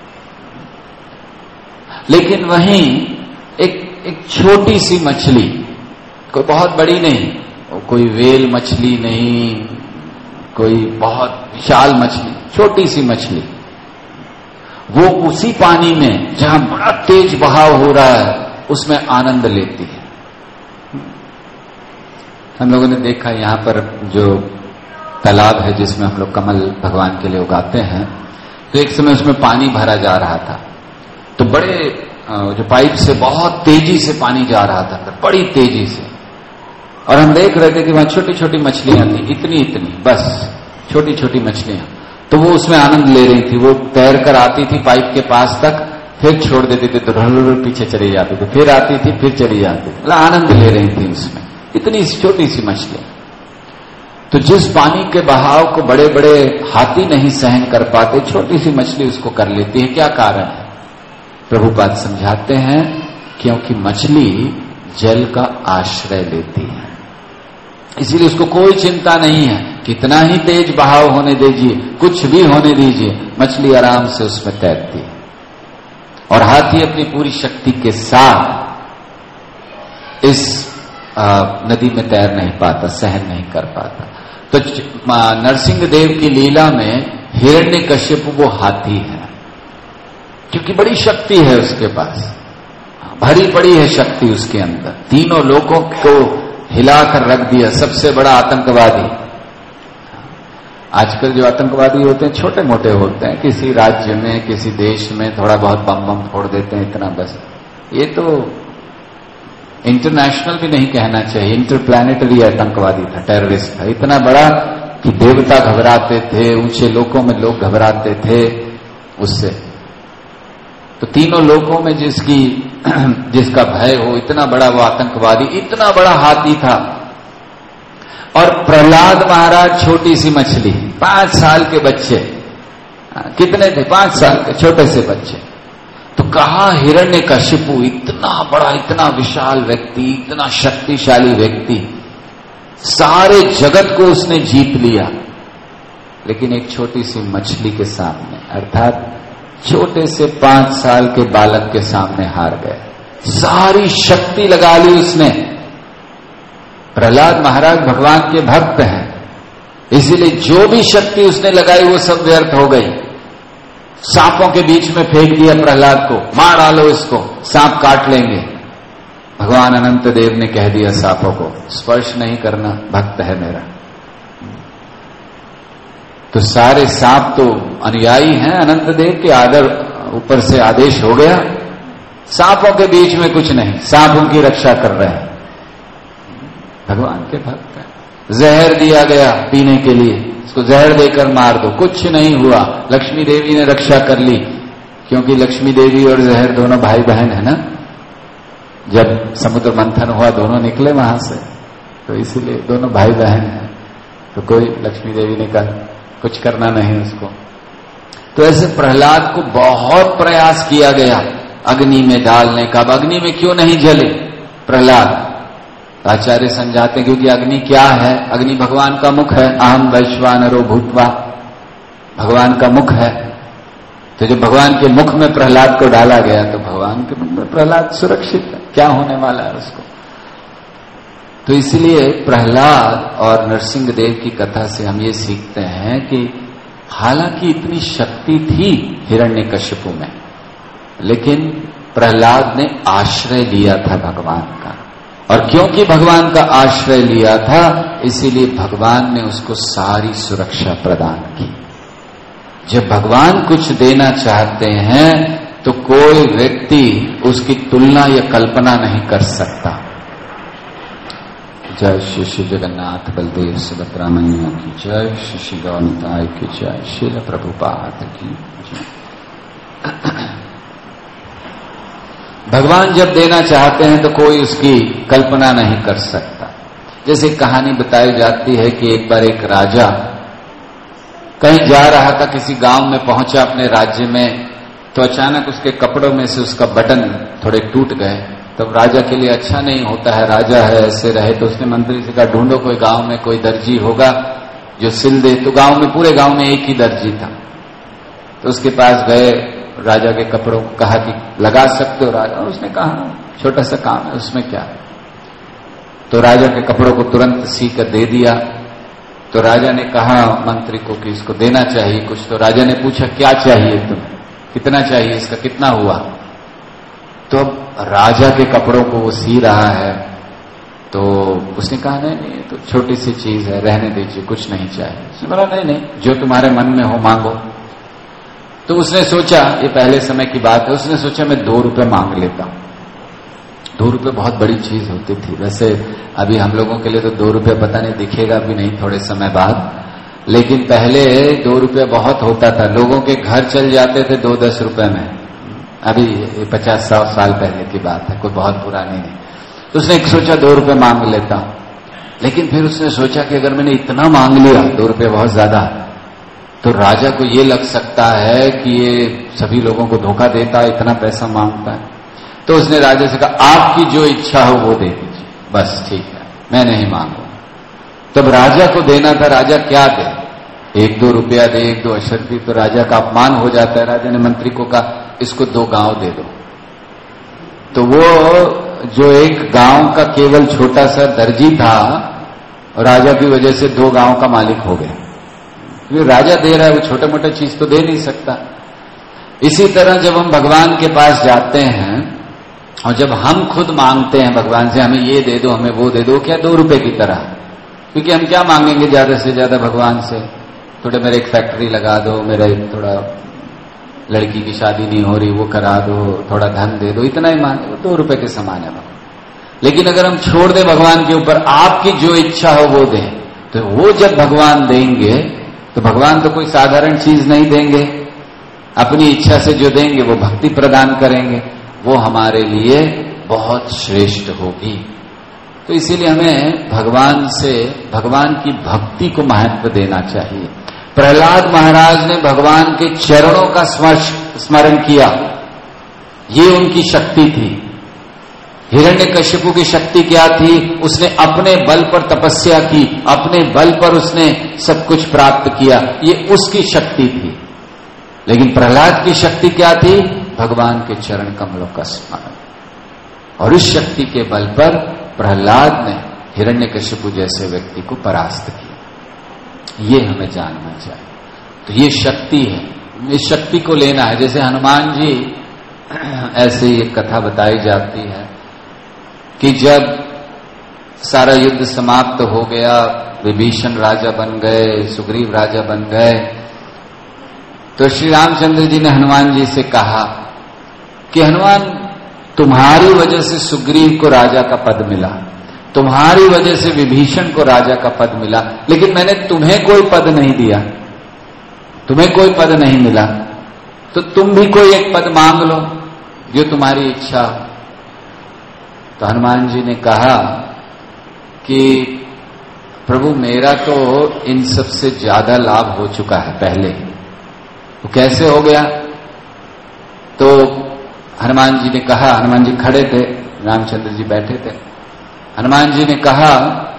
लेकिन वहीं एक छोटी सी मछली, कोई बहुत बड़ी नहीं, कोई वेल मछली नहीं, कोई बहुत विशाल मछली, छोटी सी मछली, वो उसी पानी में जहां बड़ा तेज बहाव हो रहा है उसमें आनंद लेती है। हम लोगों ने देखा यहां पर जो तालाब है जिसमें हम लोग कमल भगवान के लिए उगाते हैं, तो एक समय उसमें पानी भरा जा रहा था, तो बड़े जो पाइप से बहुत तेजी से पानी जा रहा था, बड़ी तेजी से, और हम देख रहे थे कि वहां छोटी छोटी मछलियां थी, इतनी इतनी, बस छोटी छोटी मछलियां, तो वो उसमें आनंद ले रही थी। वो तैर कर आती थी पाइप के पास तक, फिर छोड़ देती थी तो पीछे चली जाती थी, फिर आती थी, फिर चली जाती थी, मतलब आनंद ले रही थी उसमें, इतनी छोटी सी मछली। तो जिस पानी के बहाव को बड़े बड़े हाथी नहीं सहन कर पाते, छोटी सी मछली उसको कर लेती है। क्या कारण है? प्रभुपाद समझाते हैं, क्योंकि मछली जल का आश्रय लेती है, इसीलिए उसको कोई चिंता नहीं है, कितना ही तेज बहाव होने दीजिए, कुछ भी होने दीजिए, मछली आराम से उसमें तैरती है। और हाथी अपनी पूरी शक्ति के साथ इस नदी में तैर नहीं पाता, सहन नहीं कर पाता। तो नरसिंहदेव की लीला में हिरण्यकश्यप वो हाथी है, क्योंकि बड़ी शक्ति है उसके पास, भरी पड़ी है शक्ति उसके अंदर, तीनों लोगों को हिलाकर रख दिया, सबसे बड़ा आतंकवादी। आजकल जो आतंकवादी होते हैं छोटे मोटे होते हैं, किसी राज्य में किसी देश में थोड़ा बहुत बम बम फोड़ देते हैं, इतना बस। ये तो इंटरनेशनल भी नहीं कहना चाहिए, इंटरप्लैनेटरी आतंकवादी था, टेररिस्ट था, इतना बड़ा कि देवता घबराते थे, ऊंचे लोकों में लोग घबराते थे उससे। तो तीनों लोकों में जिसका भय हो, इतना बड़ा वो आतंकवादी, इतना बड़ा हाथी था। और प्रहलाद महाराज छोटी सी मछली, 5 साल के बच्चे, कितने थे? 5 साल के छोटे से बच्चे। तो कहा हिरण्यकशिपु इतना बड़ा, इतना विशाल व्यक्ति, इतना शक्तिशाली व्यक्ति, सारे जगत को उसने जीत लिया, लेकिन एक छोटी सी मछली के सामने, अर्थात छोटे से 5 साल के बालक के सामने हार गए। सारी शक्ति लगा ली उसने। प्रहलाद महाराज भगवान के भक्त हैं, इसीलिए जो भी शक्ति उसने लगाई वो सब व्यर्थ हो गई। सांपों के बीच में फेंक दिया प्रहलाद को, मार डालो इसको, सांप काट लेंगे। भगवान अनंत देव ने कह दिया सांपों को, स्पर्श नहीं करना, भक्त है मेरा। तो सारे सांप तो अनुयायी हैं अनंत देव के, आदर ऊपर से आदेश हो गया, सांपों के बीच में कुछ नहीं, सांप उनकी रक्षा कर रहे हैं, भगवान के भक्त हैं। जहर दिया गया पीने के लिए, इसको जहर देकर मार दो, कुछ नहीं हुआ। लक्ष्मी देवी ने रक्षा कर ली, क्योंकि लक्ष्मी देवी और जहर दोनों भाई बहन है ना। जब समुद्र मंथन हुआ दोनों निकले वहां से, तो इसीलिए दोनों भाई बहन हैं। तो कोई लक्ष्मी देवी ने कहा कुछ करना नहीं उसको। तो ऐसे प्रहलाद को बहुत प्रयास किया गया अग्नि में डालने का। अब अग्नि में क्यों नहीं जले प्रहलाद? आचार्य समझाते हैं क्योंकि अग्नि क्या है? अग्नि भगवान का मुख है, अहम वैश्वानरो भूत्वा, भगवान का मुख है। तो जब भगवान के मुख में प्रहलाद को डाला गया तो भगवान के मुख में प्रहलाद सुरक्षित है, क्या होने वाला है उसको। तो इसलिए प्रहलाद और नरसिंह देव की कथा से हम ये सीखते हैं कि हालांकि इतनी शक्ति थी हिरण्यकशिपु में, लेकिन प्रहलाद ने आश्रय लिया था भगवान का। और क्योंकि भगवान का आश्रय लिया था, इसीलिए भगवान ने उसको सारी सुरक्षा प्रदान की। जब भगवान कुछ देना चाहते हैं तो कोई व्यक्ति उसकी तुलना या कल्पना नहीं कर सकता। जय श्री श्री जगन्नाथ बलदेव सुभद्रा मैया की जय, श्री श्री गौरताय की जय, श्रील प्रभुपाद की जय। भगवान जब देना चाहते हैं तो कोई उसकी कल्पना नहीं कर सकता। जैसे कहानी बताई जाती है कि एक बार एक राजा कहीं जा रहा था, किसी गांव में पहुंचा अपने राज्य में, तो अचानक उसके कपड़ों में से उसका बटन थोड़े टूट गए। तब राजा के लिए अच्छा नहीं होता है, राजा है ऐसे रहे। तो उसने मंत्री से कहा ढूंढो कोई गांव में कोई दर्जी होगा जो सिल दे। तो गांव में, पूरे गांव में एक ही दर्जी था। तो उसके पास गए, राजा के कपड़ों को कहा कि लगा सकते हो राजा? उसने कहा छोटा सा काम है, उसमें क्या है। तो राजा के कपड़ों को तुरंत सी कर दे दिया। तो राजा ने कहा मंत्री को कि इसको देना चाहिए कुछ। तो राजा ने पूछा क्या चाहिए तुम्हें, कितना चाहिए, इसका कितना हुआ? तो अब राजा के कपड़ों को वो सी रहा है। तो उसने कहा नहीं, तो छोटी सी चीज है, रहने दीजिए, कुछ नहीं चाहिए। उसने बोला नहीं, जो तुम्हारे मन में हो मांगो। तो उसने सोचा, ये पहले समय की बात है, उसने सोचा मैं 2 रुपए मांग लेता हूं। 2 रुपए बहुत बड़ी चीज होती थी। वैसे अभी हम लोगों के लिए तो 2 रुपए पता नहीं दिखेगा भी नहीं थोड़े समय बाद, लेकिन पहले 2 रुपए बहुत होता था। लोगों के घर चल जाते थे 2-10 रुपए में। अभी 50-100 साल पहले की बात है, कोई बहुत पुरानी नहीं। तो उसने सोचा 2 रुपए मांग लेता हूं। लेकिन फिर उसने सोचा कि अगर मैंने इतना मांग लिया, 2 रुपए बहुत ज्यादा, तो राजा को ये लग सकता है कि ये सभी लोगों को धोखा देता है, इतना पैसा मांगता है। तो उसने राजा से कहा आपकी जो इच्छा हो वो दे दीजिए, बस ठीक है, मैं नहीं मांगूंगा। तब राजा को देना था, राजा क्या दे? 1-2 रुपया दे, 1-2 अशर्फी, तो राजा का अपमान हो जाता है। राजा ने मंत्री को कहा इसको 2 गांव दे दो। तो वो जो एक गांव का केवल छोटा सा दर्जी था, राजा की वजह से 2 गांव का मालिक हो गया। क्योंकि राजा दे रहा है, वो छोटे मोटे चीज तो दे नहीं सकता। इसी तरह जब हम भगवान के पास जाते हैं और जब हम खुद मांगते हैं भगवान से, हमें ये दे दो, हमें वो दे दो, क्या 2 रुपए की तरह? क्योंकि हम क्या मांगेंगे ज्यादा से ज्यादा भगवान से? थोड़े मेरे एक फैक्ट्री लगा दो, मेरे थोड़ा लड़की की शादी नहीं हो रही वो करा दो, थोड़ा धन दे दो, इतना ही मांगे, वो 2 रुपए के समान है भगवान। लेकिन अगर हम छोड़ दें भगवान के ऊपर, आपकी जो इच्छा हो वो दें, तो वो जब भगवान देंगे तो भगवान तो कोई साधारण चीज नहीं देंगे, अपनी इच्छा से जो देंगे वो भक्ति प्रदान करेंगे, वो हमारे लिए बहुत श्रेष्ठ होगी। तो इसीलिए हमें भगवान से, भगवान की भक्ति को महत्व देना चाहिए। प्रहलाद महाराज ने भगवान के चरणों का स्मरण किया, ये उनकी शक्ति थी। हिरण्यकशिपु की शक्ति क्या थी? उसने अपने बल पर तपस्या की, अपने बल पर उसने सब कुछ प्राप्त किया, ये उसकी शक्ति थी। लेकिन प्रहलाद की शक्ति क्या थी? भगवान के चरण कमलों का स्मरण। और इस शक्ति के बल पर प्रहलाद ने हिरण्यकशिपु जैसे व्यक्ति को परास्त किया। ये हमें जानना चाहिए। तो ये शक्ति है, इस शक्ति को लेना है। जैसे हनुमान जी, ऐसे ही एक कथा बताई जाती है कि जब सारा युद्ध समाप्त हो गया, विभीषण राजा बन गए, सुग्रीव राजा बन गए, तो श्री रामचंद्र जी ने हनुमान जी से कहा कि हनुमान, तुम्हारी वजह से सुग्रीव को राजा का पद मिला, तुम्हारी वजह से विभीषण को राजा का पद मिला, लेकिन मैंने तुम्हें कोई पद नहीं दिया, तुम्हें कोई पद नहीं मिला, तो तुम भी कोई एक पद मांग लो जो तुम्हारी इच्छा हो। तो हनुमान जी ने कहा कि प्रभु, मेरा तो इन सब से ज्यादा लाभ हो चुका है पहले। तो कैसे हो गया? तो हनुमान जी ने कहा, हनुमान जी खड़े थे, रामचंद्र जी बैठे थे। हनुमान जी ने कहा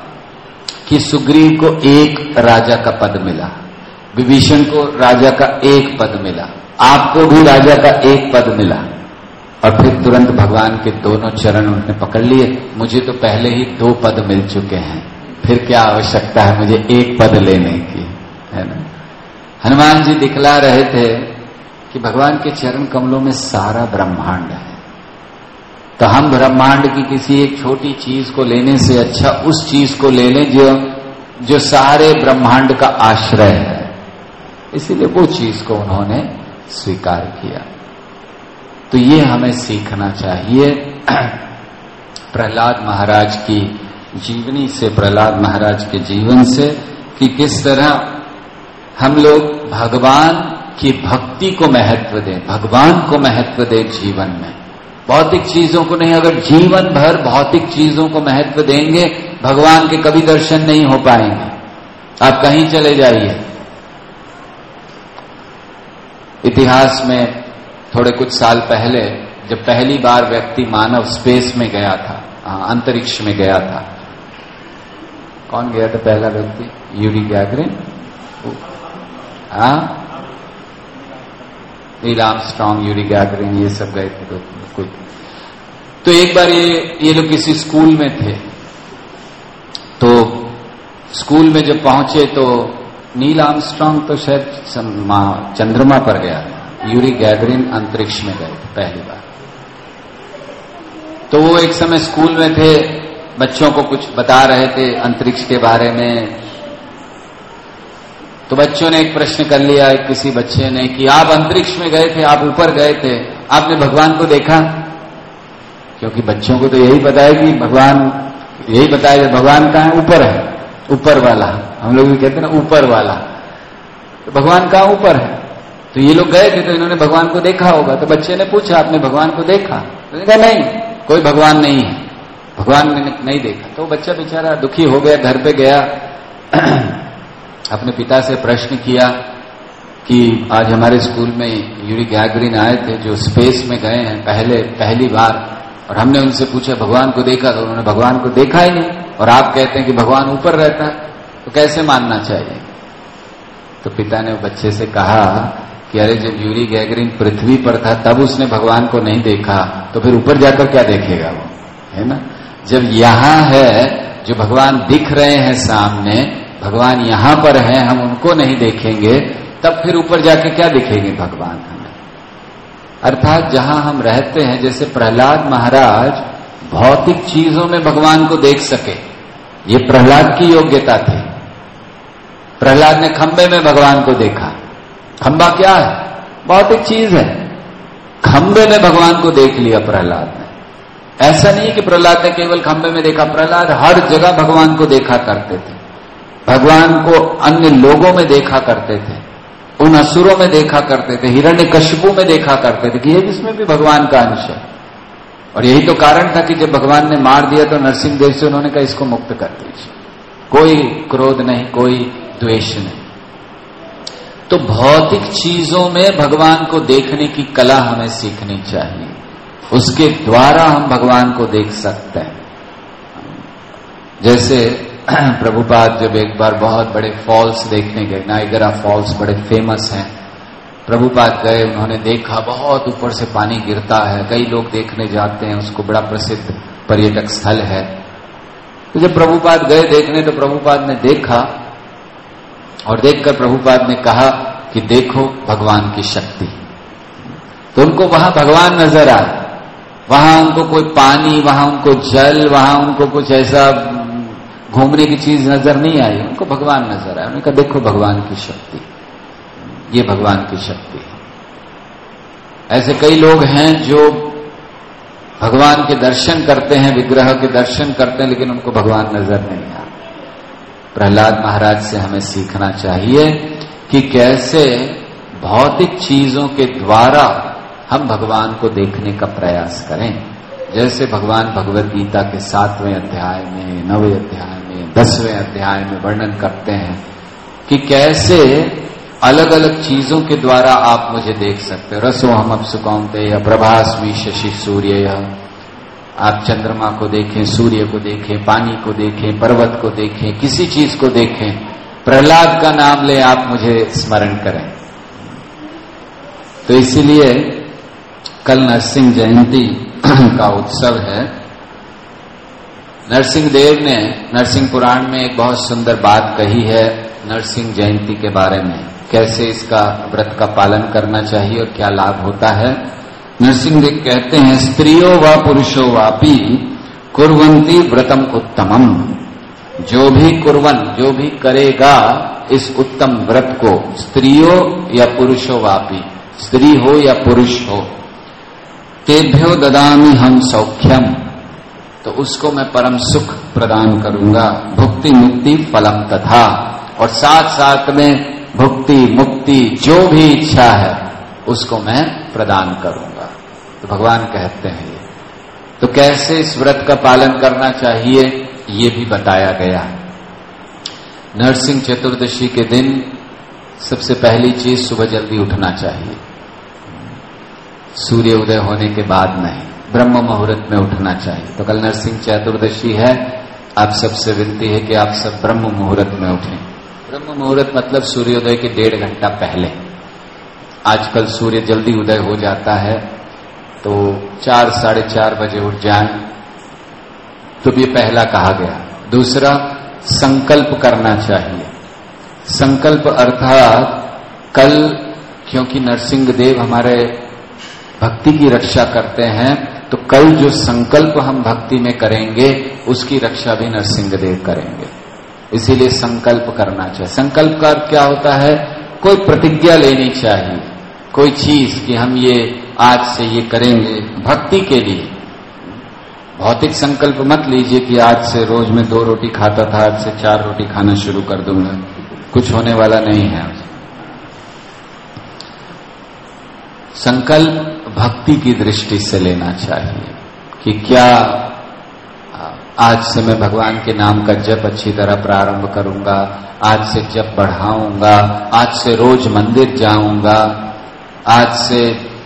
कि सुग्रीव को एक राजा का पद मिला, विभीषण को राजा का एक पद मिला, आपको भी राजा का एक पद मिला। और फिर तुरंत भगवान के दोनों चरण उन्होंने पकड़ लिए, मुझे तो पहले ही 2 पद मिल चुके हैं, फिर क्या आवश्यकता है मुझे एक पद लेने की, है ना। हनुमान जी दिखला रहे थे कि भगवान के चरण कमलों में सारा ब्रह्मांड है। तो हम ब्रह्मांड की किसी एक छोटी चीज को लेने से अच्छा उस चीज को ले लें जो सारे ब्रह्मांड का आश्रय है। इसीलिए वो चीज को उन्होंने स्वीकार किया। तो ये हमें सीखना चाहिए प्रहलाद महाराज की जीवनी से, प्रहलाद महाराज के जीवन से, कि किस तरह हम लोग भगवान की भक्ति को महत्व दें, भगवान को महत्व दें जीवन में, भौतिक चीजों को नहीं। अगर जीवन भर भौतिक चीजों को महत्व देंगे, भगवान के कभी दर्शन नहीं हो पाएंगे। आप कहीं चले जाइए, इतिहास में थोड़े कुछ साल पहले जब पहली बार व्यक्ति मानव स्पेस में गया था, अंतरिक्ष में गया था, कौन गया था पहला व्यक्ति? Yuri Gagarin, Neil Armstrong, Yuri Gagarin, ये सब गए थे कुछ। तो एक बार ये लोग किसी स्कूल में थे, तो स्कूल में जब पहुंचे तो नील आर्मस्ट्रांग तो शायद चंद्रमा पर गया, यूरी गैगरिन अंतरिक्ष में गए थे पहली बार। तो वो एक समय स्कूल में थे, बच्चों को कुछ बता रहे थे अंतरिक्ष के बारे में। तो बच्चों ने एक प्रश्न कर लिया, किसी बच्चे ने, कि आप अंतरिक्ष में गए थे, आप ऊपर गए थे, आपने भगवान को देखा? क्योंकि बच्चों को तो यही पता है कि भगवान, यही बताया भगवान कहाँ है? ऊपर है, ऊपर वाला। हम लोग भी कहते हैं ना ऊपर वाला, तो भगवान कहाँ ऊपर है? तो ये लोग गए थे तो इन्होंने भगवान को देखा होगा। तो बच्चे ने पूछा, आपने भगवान को देखा? तो कहा नहीं, कोई भगवान नहीं है, भगवान ने नहीं देखा। तो बच्चा बेचारा दुखी हो गया, घर पे गया, अपने पिता से प्रश्न किया कि आज हमारे स्कूल में यूरी गैगरिन आए थे जो स्पेस में गए हैं पहली बार, और हमने उनसे पूछा भगवान को देखा? तो उन्होंने भगवान को देखा ही नहीं, और आप कहते हैं कि भगवान ऊपर रहता है, तो कैसे मानना चाहिए? तो पिता ने बच्चे से कहा कि अरे जब यूरी गैगरिन पृथ्वी पर था तब उसने भगवान को नहीं देखा, तो फिर ऊपर जाकर क्या देखेगा वो, है ना। जब यहां है, जो भगवान दिख रहे हैं सामने, भगवान यहां पर हैं, हम उनको नहीं देखेंगे, तब फिर ऊपर जाके क्या दिखेंगे भगवान हमें। अर्थात जहां हम रहते हैं, जैसे प्रहलाद महाराज भौतिक चीजों में भगवान को देख सके, ये प्रहलाद की योग्यता थी। प्रहलाद ने खंबे में भगवान को देखा। खंबा क्या है? भौतिक चीज है। खंबे में भगवान को देख लिया प्रहलाद ने। ऐसा नहीं कि प्रहलाद ने केवल खंबे में देखा, प्रहलाद हर जगह भगवान को देखा करते थे। भगवान को अन्य लोगों में देखा करते थे, उन असुरों में देखा करते थे, हिरण्यकशिपु में देखा करते थे कि ये इसमें भी भगवान का अंश है। और यही तो कारण था कि जब भगवान ने मार दिया तो नरसिंह देव से उन्होंने कहा इसको मुक्त कर दीजिए, कोई क्रोध नहीं, कोई द्वेष नहीं। तो भौतिक चीजों में भगवान को देखने की कला हमें सीखनी चाहिए, उसके द्वारा हम भगवान को देख सकते हैं। जैसे प्रभुपाद जब एक बार बहुत बड़े फॉल्स देखने गए, नायगरा फॉल्स बड़े फेमस हैं, प्रभुपाद गए, उन्होंने देखा बहुत ऊपर से पानी गिरता है, कई लोग देखने जाते हैं उसको, बड़ा प्रसिद्ध पर्यटक स्थल है। तो जब प्रभुपाद गए देखने तो प्रभुपाद ने देखा और देखकर प्रभुपाद ने कहा कि देखो भगवान की शक्ति। तो उनको वहां भगवान नजर आया, वहां उनको कोई पानी, वहां उनको जल, वहां उनको कुछ ऐसा घूमने की चीज नजर नहीं आई, उनको भगवान नजर आया। उन्होंने कहा देखो भगवान की शक्ति, ये भगवान की शक्ति है। ऐसे कई लोग हैं जो भगवान के दर्शन करते हैं, विग्रह के दर्शन करते हैं, लेकिन उनको भगवान नजर नहीं आता। प्रहलाद महाराज से हमें सीखना चाहिए कि कैसे भौतिक चीजों के द्वारा हम भगवान को देखने का प्रयास करें। जैसे भगवान भगवत गीता के 7वें अध्याय में, 9वें अध्याय में, 10वें अध्याय में वर्णन करते हैं कि कैसे अलग अलग चीजों के द्वारा आप मुझे देख सकते हो। रसो हम अप्सु कौन्तेय प्रभास्मि शशि सूर्य। आप चंद्रमा को देखें, सूर्य को देखें, पानी को देखें, पर्वत को देखें, किसी चीज को देखें, प्रहलाद का नाम ले आप मुझे स्मरण करें। तो इसीलिए कल नरसिंह जयंती का उत्सव है। नरसिंह देव ने नरसिंह पुराण में एक बहुत सुंदर बात कही है नरसिंह जयंती के बारे में, कैसे इसका व्रत का पालन करना चाहिए और क्या लाभ होता है। नरसिंह देव कहते हैं स्त्रियो व पुरुषो वापि कुर्वन्ति व्रतम उत्तमम। जो भी कुर्वन, जो भी करेगा इस उत्तम व्रत को, स्त्रियो या पुरुषो वापि, स्त्री हो या पुरुष हो, तेभ्यो ददामि हम सौख्यम, तो उसको मैं परम सुख प्रदान करूंगा, भुक्ति मुक्ति फलम तथा, और साथ साथ में भुक्ति मुक्ति जो भी इच्छा है उसको मैं प्रदान करूंगा। तो भगवान कहते हैं ये। तो कैसे इस व्रत का पालन करना चाहिए ये भी बताया गया। नरसिंह चतुर्दशी के दिन सबसे पहली चीज सुबह जल्दी उठना चाहिए, सूर्य उदय होने के बाद नहीं, ब्रह्म मुहूर्त में उठना चाहिए। तो कल नरसिंह चतुर्दशी है, आप सबसे विनती है कि आप सब ब्रह्म मुहूर्त में उठें। ब्रह्म मुहूर्त मतलब सूर्योदय के 1.5 घंटा पहले। आजकल सूर्य जल्दी उदय हो जाता है, तो 4 साढ़े 4 बजे उठ जाएं, तो ये पहला कहा गया। दूसरा, संकल्प करना चाहिए। संकल्प अर्थात कल, क्योंकि नरसिंह देव हमारे भक्ति की रक्षा करते हैं, तो कल जो संकल्प हम भक्ति में करेंगे उसकी रक्षा भी नरसिंह देव करेंगे। इसीलिए संकल्प करना चाहिए। संकल्प का अर्थ क्या होता है? कोई प्रतिज्ञा लेनी चाहिए, कोई चीज कि हम ये आज से ये करेंगे भक्ति के लिए। भौतिक संकल्प मत लीजिए कि आज से रोज में 2 रोटी खाता था, आज से 4 रोटी खाना शुरू कर दूंगा, कुछ होने वाला नहीं है। संकल्प भक्ति की दृष्टि से लेना चाहिए कि क्या आज से मैं भगवान के नाम का जप अच्छी तरह प्रारंभ करूंगा, आज से जप बढ़ाऊंगा, आज से रोज मंदिर जाऊंगा, आज से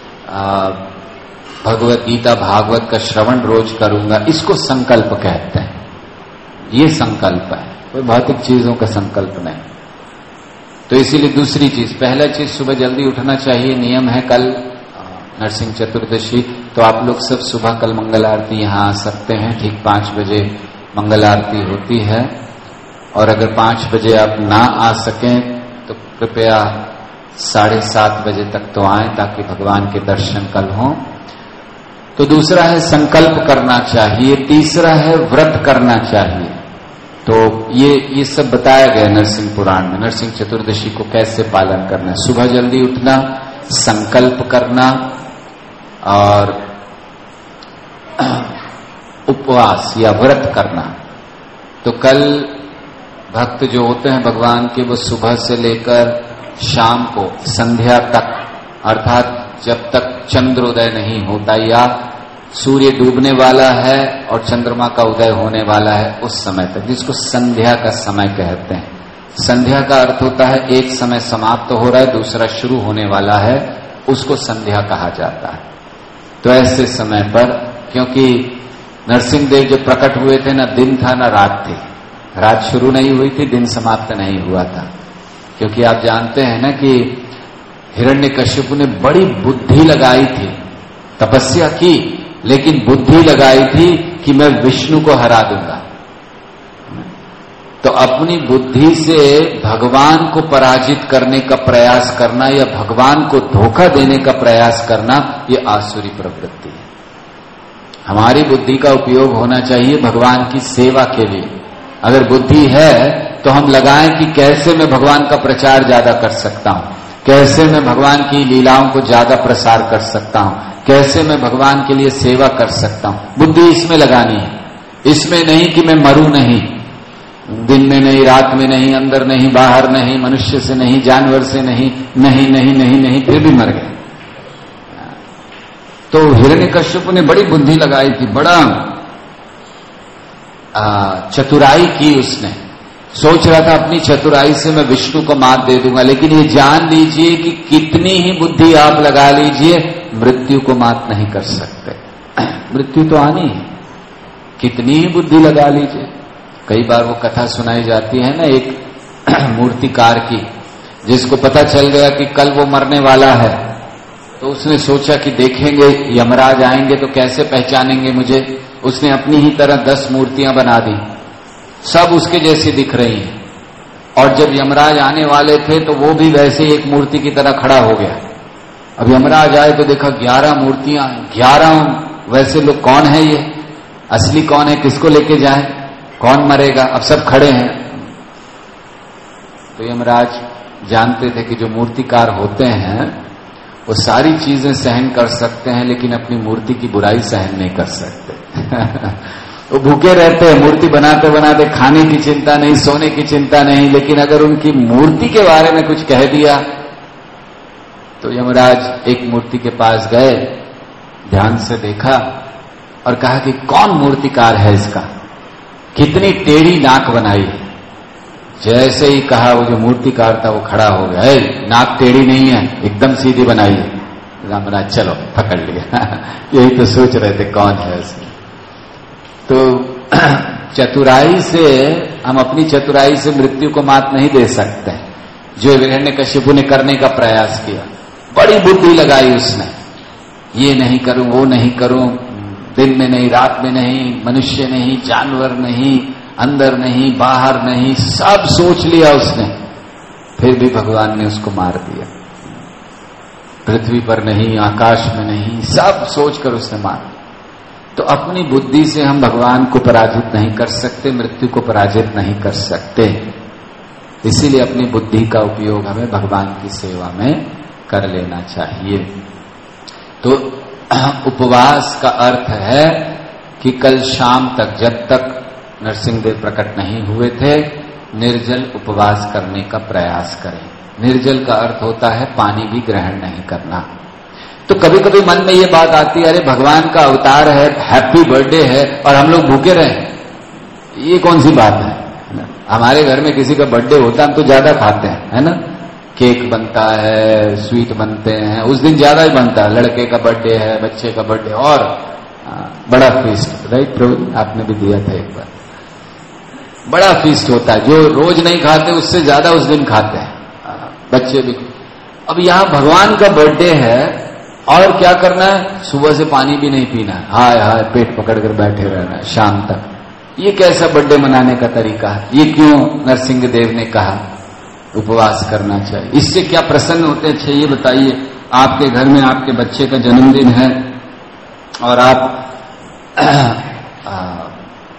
भगवत गीता भागवत का श्रवण रोज करूंगा। इसको संकल्प कहते हैं। ये संकल्प है, कोई भौतिक चीजों का संकल्प नहीं। तो इसीलिए दूसरी चीज, पहला चीज सुबह जल्दी उठना चाहिए। नियम है कल नरसिंह चतुर्दशी, तो आप लोग सब सुबह कल मंगल आरती यहाँ आ सकते हैं। ठीक 5 बजे मंगल आरती होती है, और अगर 5 बजे आप ना आ सकें तो कृपया 7:30 बजे तक तो आए, ताकि भगवान के दर्शन कल हों। तो दूसरा है संकल्प करना चाहिए। तीसरा है व्रत करना चाहिए। तो ये सब बताया गया नरसिंह पुराण में। नरसिंह चतुर्दशी को कैसे पालन करना है, सुबह जल्दी उठना, संकल्प करना और उपवास या व्रत करना। तो कल भक्त जो होते हैं भगवान के, वो सुबह से लेकर शाम को संध्या तक, अर्थात जब तक चंद्रोदय नहीं होता या सूर्य डूबने वाला है और चंद्रमा का उदय होने वाला है, उस समय तक, जिसको संध्या का समय कहते हैं। संध्या का अर्थ होता है एक समय समाप्त हो रहा है, दूसरा शुरू होने वाला है, उसको संध्या कहा जाता है। तो ऐसे समय पर, क्योंकि नरसिंह देव जब प्रकट हुए थे, ना दिन था ना रात थी, रात शुरू नहीं हुई थी, दिन समाप्त नहीं हुआ था। क्योंकि आप जानते हैं ना कि हिरण्यकश्यप ने बड़ी बुद्धि लगाई थी, तपस्या की, लेकिन बुद्धि लगाई थी कि मैं विष्णु को हरा दूंगा। तो अपनी बुद्धि से भगवान को पराजित करने का प्रयास करना या भगवान को धोखा देने का प्रयास करना, ये आसुरी प्रवृत्ति है। हमारी बुद्धि का उपयोग होना चाहिए भगवान की सेवा के लिए। अगर बुद्धि है तो हम लगाएं कि कैसे मैं भगवान का प्रचार ज्यादा कर सकता हूं, कैसे मैं भगवान की लीलाओं को ज्यादा प्रसार कर सकता हूं, कैसे मैं भगवान के लिए सेवा कर सकता हूं। बुद्धि इसमें लगानी है, इसमें नहीं कि मैं मरूं नहीं, दिन में नहीं, रात में नहीं, अंदर नहीं, बाहर नहीं, मनुष्य से नहीं, जानवर से नहीं, नहीं नहीं नहीं नहीं, फिर भी मर गए। तो हिरण्यकश्यप ने बड़ी बुद्धि लगाई थी, बड़ा चतुराई की उसने। सोच रहा था अपनी चतुराई से मैं विष्णु को मात दे दूंगा, लेकिन ये जान लीजिए कि कितनी ही बुद्धि आप लगा लीजिए, मृत्यु को मात नहीं कर सकते। मृत्यु तो आनी है, कितनी ही बुद्धि लगा लीजिए। कई बार वो कथा सुनाई जाती है ना एक मूर्तिकार की, जिसको पता चल गया कि कल वो मरने वाला है, तो उसने सोचा कि देखेंगे यमराज आएंगे तो कैसे पहचानेंगे मुझे। उसने अपनी ही तरह 10 मूर्तियां बना दी, सब उसके जैसी दिख रही हैं। और जब यमराज आने वाले थे तो वो भी वैसे एक मूर्ति की तरह खड़ा हो गया। अब यमराज आए तो देखा 11 मूर्तियां, 11 वैसे लोग। कौन है ये, असली कौन है, किसको लेके जाए, कौन मरेगा। अब सब खड़े हैं। तो यमराज जानते थे कि जो मूर्तिकार होते हैं वो सारी चीजें सहन कर सकते हैं, लेकिन अपनी मूर्ति की बुराई सहन नहीं कर सकते। वो भूखे रहते हैं, मूर्ति बनाते बनाते, खाने की चिंता नहीं, सोने की चिंता नहीं, लेकिन अगर उनकी मूर्ति के बारे में कुछ कह दिया तो यमराज एक मूर्ति के पास गए, ध्यान से देखा और कहा कि कौन मूर्तिकार है इसका, कितनी टेढ़ी नाक बनाई है। जैसे ही कहा, वो जो मूर्तिकार था वो खड़ा हो गया, नाक टेढ़ी नहीं है, एकदम सीधी बनाई है। यमराज चलो पकड़ लिया। यही तो सोच रहे थे कौन है इसमें। तो चतुराई से, हम अपनी चतुराई से मृत्यु को मात नहीं दे सकते, जो हिरण्यकश्यप ने करने का प्रयास किया। बड़ी बुद्धि लगाई उसने, ये नहीं करूं, वो नहीं करूं, दिन में नहीं, रात में नहीं, मनुष्य नहीं, जानवर नहीं, अंदर नहीं, बाहर नहीं, सब सोच लिया उसने। फिर भी भगवान ने उसको मार दिया। पृथ्वी पर नहीं, आकाश में नहीं, सब सोचकर उसने मार। तो अपनी बुद्धि से हम भगवान को पराजित नहीं कर सकते, मृत्यु को पराजित नहीं कर सकते। इसीलिए अपनी बुद्धि का उपयोग हमें भगवान की सेवा में कर लेना चाहिए। तो उपवास का अर्थ है कि कल शाम तक, जब तक नरसिंह देव प्रकट नहीं हुए थे, निर्जल उपवास करने का प्रयास करें। निर्जल का अर्थ होता है पानी भी ग्रहण नहीं करना। तो कभी कभी मन में ये बात आती है, अरे भगवान का अवतार है, हैप्पी बर्थडे है और हम लोग भूखे रहे, ये कौन सी बात है। हमारे घर में किसी का बर्थडे होता है, हम तो ज्यादा खाते हैं, है ना, केक बनता है, स्वीट बनते हैं, उस दिन ज्यादा ही बनता है। लड़के का बर्थडे है, बच्चे का बर्थडे, और बड़ा फीस्ट, राइट प्रभु, आपने भी दिया था एक बार, बड़ा फीस्ट होता है। जो रोज नहीं खाते उससे ज्यादा उस दिन खाते हैं, बच्चे भी। अब यहां भगवान का बर्थडे है और क्या करना है, सुबह से पानी भी नहीं पीना है, हाय हाय पेट पकड़ कर बैठे रहना है शाम तक। ये कैसा बर्थडे मनाने का तरीका है। ये क्यों नरसिंह देव ने कहा उपवास करना चाहिए, इससे क्या प्रसन्न होते हैं। अच्छा ये बताइए, आपके घर में आपके बच्चे का जन्मदिन है और आप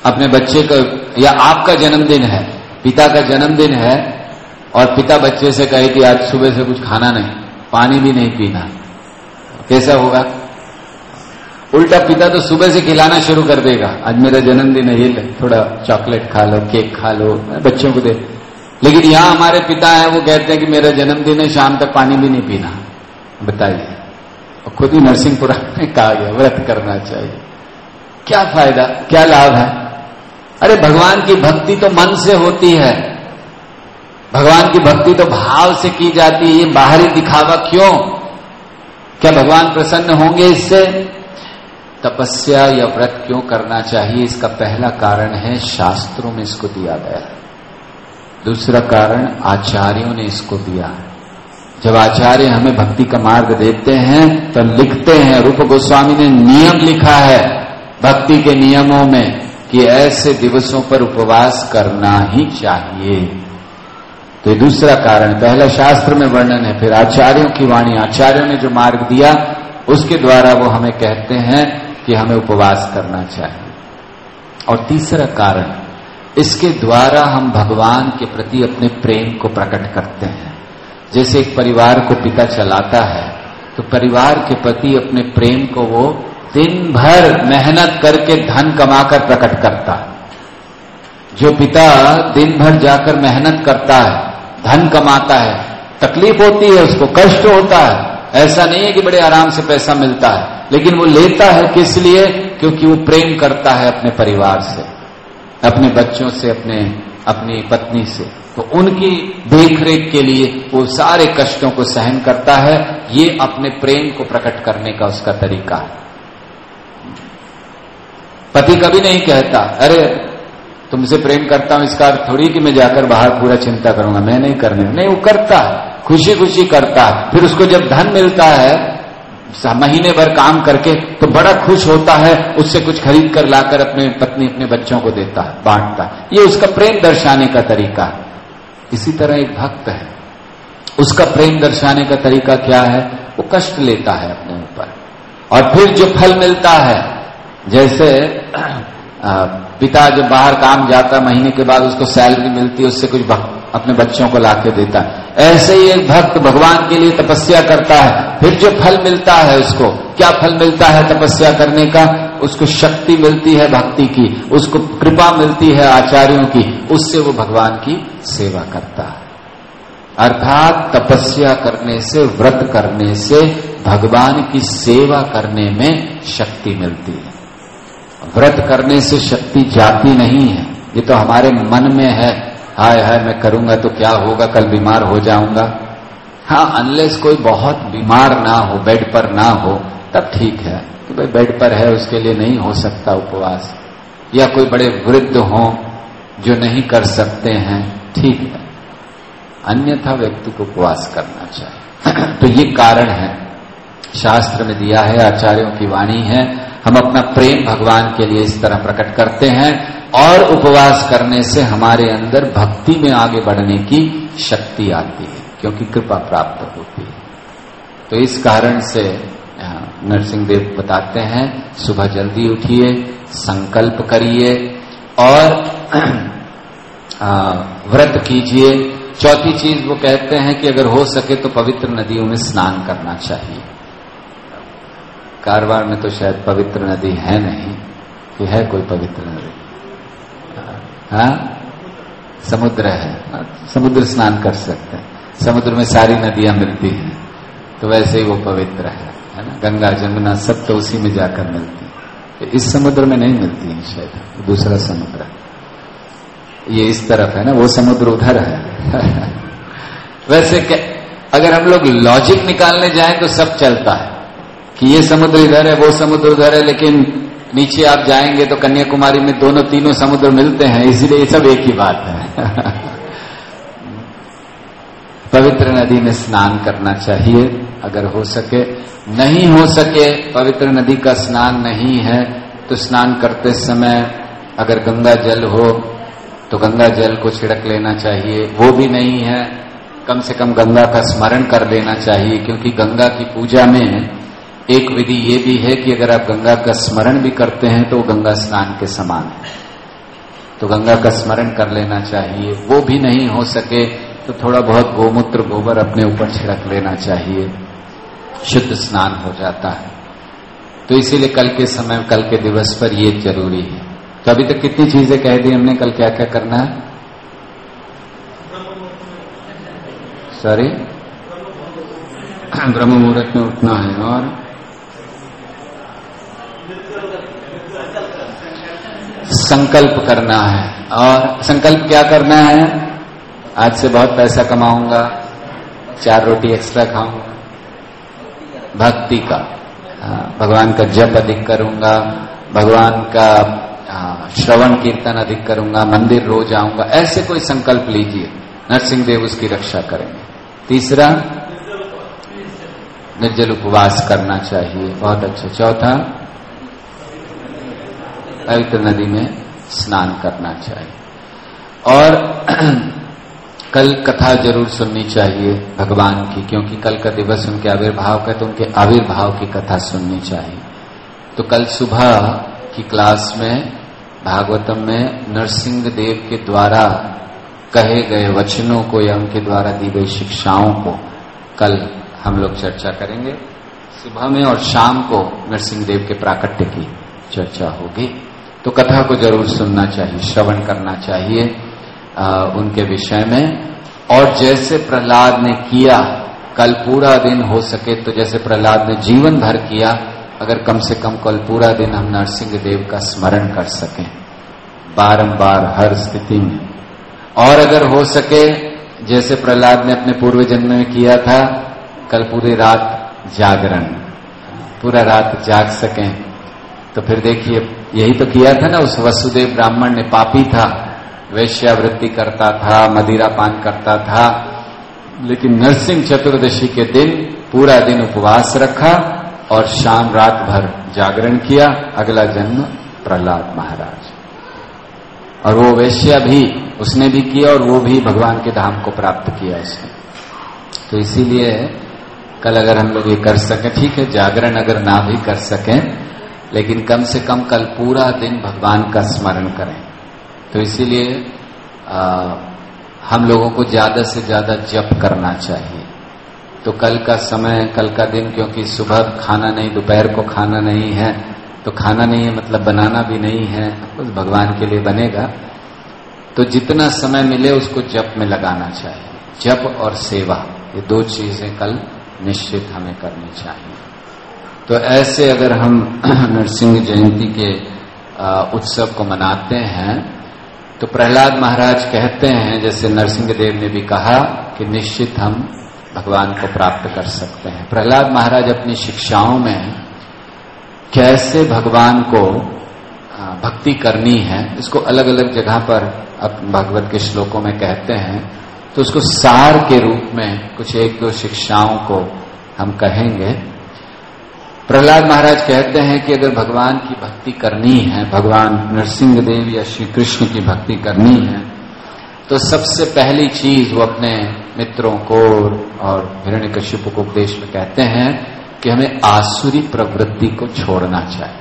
अपने बच्चे का, या आपका जन्मदिन है, पिता का जन्मदिन है, और पिता बच्चे से कहे कि आज सुबह से कुछ खाना नहीं, पानी भी नहीं पीना, कैसा होगा? उल्टा पिता तो सुबह से खिलाना शुरू कर देगा, आज मेरा जन्मदिन है, ये ले थोड़ा चॉकलेट खा लो, केक खा लो, बच्चों को दे। लेकिन यहां हमारे पिता हैं, वो कहते हैं कि मेरा जन्मदिन है, शाम तक पानी भी नहीं पीना। बताइए, और खुद ही नरसिंहपुरा में कहा गया व्रत करना चाहिए। क्या फायदा, क्या लाभ है? अरे भगवान की भक्ति तो मन से होती है, भगवान की भक्ति तो भाव से की जाती है, ये बाहरी दिखावा क्यों? क्या भगवान प्रसन्न होंगे इससे? तपस्या या व्रत क्यों करना चाहिए? इसका पहला कारण है शास्त्रों में इसको दिया गया है। दूसरा कारण आचार्यों ने इसको दिया है। जब आचार्य हमें भक्ति का मार्ग देते हैं तो लिखते हैं, रूप गोस्वामी ने नियम लिखा है भक्ति के नियमों में कि ऐसे दिवसों पर उपवास करना ही चाहिए। तो ये दूसरा कारण, पहला शास्त्र में वर्णन है, फिर आचार्यों की वाणी, आचार्यों ने जो मार्ग दिया उसके द्वारा वो हमें कहते हैं कि हमें उपवास करना चाहिए। और तीसरा कारण, इसके द्वारा हम भगवान के प्रति अपने प्रेम को प्रकट करते हैं। जैसे एक परिवार को पिता चलाता है तो परिवार के प्रति अपने प्रेम को वो दिन भर मेहनत करके धन कमाकर प्रकट करता है। जो पिता दिन भर जाकर मेहनत करता है, धन कमाता है, तकलीफ होती है उसको, कष्ट होता है, ऐसा नहीं है कि बड़े आराम से पैसा मिलता है, लेकिन वो लेता है किस लिए? क्योंकि वो प्रेम करता है अपने परिवार से, अपने बच्चों से, अपनी पत्नी से, तो उनकी देखरेख के लिए वो सारे कष्टों को सहन करता है। ये अपने प्रेम को प्रकट करने का उसका तरीका है। पति कभी नहीं कहता अरे तुमसे प्रेम करता हूं, इसका अर्थ थोड़ी कि मैं जाकर बाहर पूरा चिंता करूंगा, मैं नहीं करने, नहीं, वो करता है, खुशी खुशी करता है। फिर उसको जब धन मिलता है महीने भर काम करके तो बड़ा खुश होता है, उससे कुछ खरीद कर लाकर अपने पत्नी, अपने बच्चों को देता है, बांटता है। ये उसका प्रेम दर्शाने का तरीका है। इसी तरह एक भक्त है, उसका प्रेम दर्शाने का तरीका क्या है? वो कष्ट लेता है अपने ऊपर, और फिर जो फल मिलता है, जैसे पिता जब बाहर काम जाता, महीने के बाद उसको सैलरी मिलती है, उससे कुछ अपने बच्चों को लाके देता है। ऐसे ही एक भक्त भगवान के लिए तपस्या करता है, फिर जो फल मिलता है उसको, क्या फल मिलता है तपस्या करने का? उसको शक्ति मिलती है भक्ति की, उसको कृपा मिलती है आचार्यों की, उससे वो भगवान की सेवा करता है। अर्थात तपस्या करने से, व्रत करने से भगवान की सेवा करने में शक्ति मिलती है। व्रत करने से शक्ति जाती नहीं है, ये तो हमारे मन में है, हाय हाय मैं करूंगा तो क्या होगा, कल बीमार हो जाऊंगा। हाँ, अनलेस कोई बहुत बीमार ना हो, बेड पर ना हो, तब ठीक है कि भाई बेड पर है, उसके लिए नहीं हो सकता उपवास, या कोई बड़े वृद्ध हों जो नहीं कर सकते हैं, ठीक है, अन्यथा व्यक्ति को उपवास करना चाहिए। तो ये कारण है, शास्त्र में दिया है, आचार्यों की वाणी है। हम अपना प्रेम भगवान के लिए इस तरह प्रकट करते हैं, और उपवास करने से हमारे अंदर भक्ति में आगे बढ़ने की शक्ति आती है, क्योंकि कृपा प्राप्त होती है। तो इस कारण से नरसिंह देव बताते हैं, सुबह जल्दी उठिए, संकल्प करिए और व्रत कीजिए। चौथी चीज वो कहते हैं कि अगर हो सके तो पवित्र नदियों में स्नान करना चाहिए। कारवार में तो शायद पवित्र नदी है नहीं, कि है कोई पवित्र नदी? हाँ, समुद्र है, समुद्र स्नान कर सकते हैं, समुद्र में सारी नदियां मिलती हैं, तो वैसे ही वो पवित्र है ना। गंगा जमुना सब तो उसी में जाकर मिलती है, इस समुद्र में नहीं मिलती है, शायद दूसरा समुद्र, ये इस तरफ है ना, वो समुद्र उधर है। वैसे अगर हम लोग लॉजिक निकालने जाएं तो सब चलता है कि ये समुद्र इधर है, वो समुद्र उधर है, लेकिन नीचे आप जाएंगे तो कन्याकुमारी में दोनों तीनों समुद्र मिलते हैं, इसीलिए ये सब एक ही बात है। पवित्र नदी में स्नान करना चाहिए अगर हो सके। नहीं हो सके, पवित्र नदी का स्नान नहीं है, तो स्नान करते समय अगर गंगा जल हो तो गंगा जल को छिड़क लेना चाहिए। वो भी नहीं है, कम से कम गंगा का स्मरण कर लेना चाहिए, क्योंकि गंगा की पूजा में एक विधि ये भी है कि अगर आप गंगा का स्मरण भी करते हैं तो गंगा स्नान के समान है। तो गंगा का स्मरण कर लेना चाहिए। वो भी नहीं हो सके तो थोड़ा बहुत गोमूत्र गोबर अपने ऊपर छिड़क लेना चाहिए, शुद्ध स्नान हो जाता है। तो इसीलिए कल के समय, कल के दिवस पर ये जरूरी है। तो अभी तक कितनी चीजें कह दी हमने, कल क्या क्या करना है? सॉरी, ब्रह्म मुहूर्त में उठना है और संकल्प करना है। और संकल्प क्या करना है? आज से बहुत पैसा कमाऊंगा, 4 रोटी एक्स्ट्रा खाऊंगा, भक्ति का, भगवान का जप अधिक करूंगा, भगवान का श्रवण कीर्तन अधिक करूंगा, मंदिर रोज आऊंगा, ऐसे कोई संकल्प लीजिए। नरसिंह देव उसकी रक्षा करेंगे। तीसरा, निर्जल उपवास करना चाहिए, बहुत अच्छा। चौथा, पवित्र नदी में स्नान करना चाहिए। और कल कथा जरूर सुननी चाहिए भगवान की, क्योंकि कल का दिवस उनके आविर्भाव का, तो उनके आविर्भाव की कथा सुननी चाहिए। तो कल सुबह की क्लास में भागवतम में नरसिंह देव के द्वारा कहे गए वचनों को या उनके द्वारा दी गई शिक्षाओं को कल हम लोग चर्चा करेंगे सुबह में, और शाम को नरसिंह देव के प्राकट्य की चर्चा होगी। तो कथा को जरूर सुनना चाहिए, श्रवण करना चाहिए उनके विषय में। और जैसे प्रहलाद ने किया, कल पूरा दिन हो सके तो जैसे प्रहलाद ने जीवन भर किया, अगर कम से कम कल पूरा दिन हम नरसिंह देव का स्मरण कर सकें बारंबार हर स्थिति में। और अगर हो सके जैसे प्रहलाद ने अपने पूर्व जन्म में किया था, कल पूरी रात जागरण, पूरा रात जाग सकें। तो फिर देखिए, यही तो किया था ना उस वसुदेव ब्राह्मण ने, पापी था, वैश्यावृत्ति करता था, मदिरा पान करता था, लेकिन नरसिंह चतुर्दशी के दिन पूरा दिन उपवास रखा और शाम रात भर जागरण किया। अगला जन्म प्रहलाद महाराज। और वो वैश्या भी उसने भी किया और वो भी भगवान के धाम को प्राप्त किया उसने। तो इसीलिए कल अगर हम लोग ये कर सकें, ठीक है, जागरण अगर ना भी कर सकें, लेकिन कम से कम कल पूरा दिन भगवान का स्मरण करें। तो इसीलिए हम लोगों को ज्यादा से ज्यादा जप करना चाहिए। तो कल का समय, कल का दिन, क्योंकि सुबह खाना नहीं, दोपहर को खाना नहीं है, तो खाना नहीं है मतलब बनाना भी नहीं है, बस भगवान के लिए बनेगा। तो जितना समय मिले उसको जप में लगाना चाहिए। जप और सेवा, ये 2 चीजें कल निश्चित हमें करनी चाहिए। तो ऐसे अगर हम नरसिंह जयंती के उत्सव को मनाते हैं, तो प्रहलाद महाराज कहते हैं, जैसे नरसिंह देव ने भी कहा कि निश्चित हम भगवान को प्राप्त कर सकते हैं। प्रहलाद महाराज अपनी शिक्षाओं में कैसे भगवान को भक्ति करनी है, इसको अलग अलग जगह पर भागवत के श्लोकों में कहते हैं। तो उसको सार के रूप में कुछ 1-2 शिक्षाओं को हम कहेंगे। प्रहलाद महाराज कहते हैं कि अगर भगवान की भक्ति करनी है, भगवान नरसिंह देव या श्री कृष्ण की भक्ति करनी है, तो सबसे पहली चीज वो अपने मित्रों को और हिरण्यकश्यप को उपदेश में कहते हैं कि हमें आसुरी प्रवृत्ति को छोड़ना चाहिए।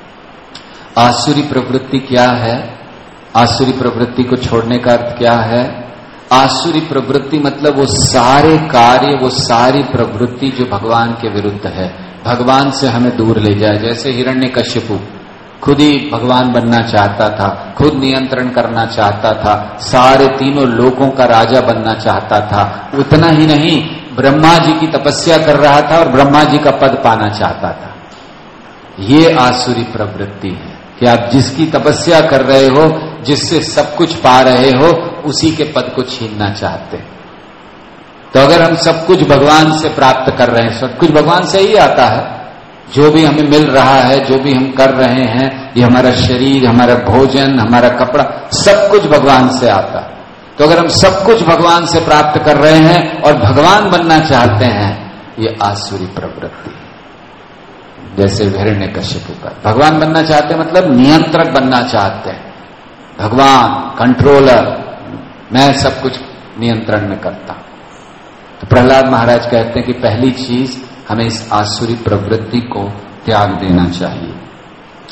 आसुरी प्रवृत्ति क्या है? आसुरी प्रवृत्ति को छोड़ने का अर्थ क्या है? आसुरी प्रवृत्ति मतलब वो सारे कार्य, वो सारी प्रवृत्ति जो भगवान के विरुद्ध है, भगवान से हमें दूर ले जाए। जैसे हिरण्यकश्यप खुद ही भगवान बनना चाहता था, खुद नियंत्रण करना चाहता था, सारे 3 लोकों का राजा बनना चाहता था। उतना ही नहीं, ब्रह्मा जी की तपस्या कर रहा था और ब्रह्मा जी का पद पाना चाहता था। ये आसुरी प्रवृत्ति है कि आप जिसकी तपस्या कर रहे हो, जिससे सब कुछ पा रहे हो, उसी के पद को छीनना चाहते। तो अगर हम सब कुछ भगवान से प्राप्त कर रहे हैं, सब कुछ भगवान से ही आता है, जो भी हमें मिल रहा है, जो भी हम कर रहे हैं, ये हमारा शरीर, हमारा भोजन, हमारा कपड़ा, सब कुछ भगवान से आता है। तो अगर हम सब कुछ भगवान से प्राप्त कर रहे हैं और भगवान बनना चाहते हैं, ये आसुरी प्रवृत्ति। जैसे हिरण्यकश्यप का भगवान बनना चाहते हैं मतलब नियंत्रक बनना चाहते हैं, भगवान कंट्रोलर, मैं सब कुछ नियंत्रण में करता हूं। तो प्रहलाद महाराज कहते हैं कि पहली चीज हमें इस आसुरी प्रवृत्ति को त्याग देना चाहिए।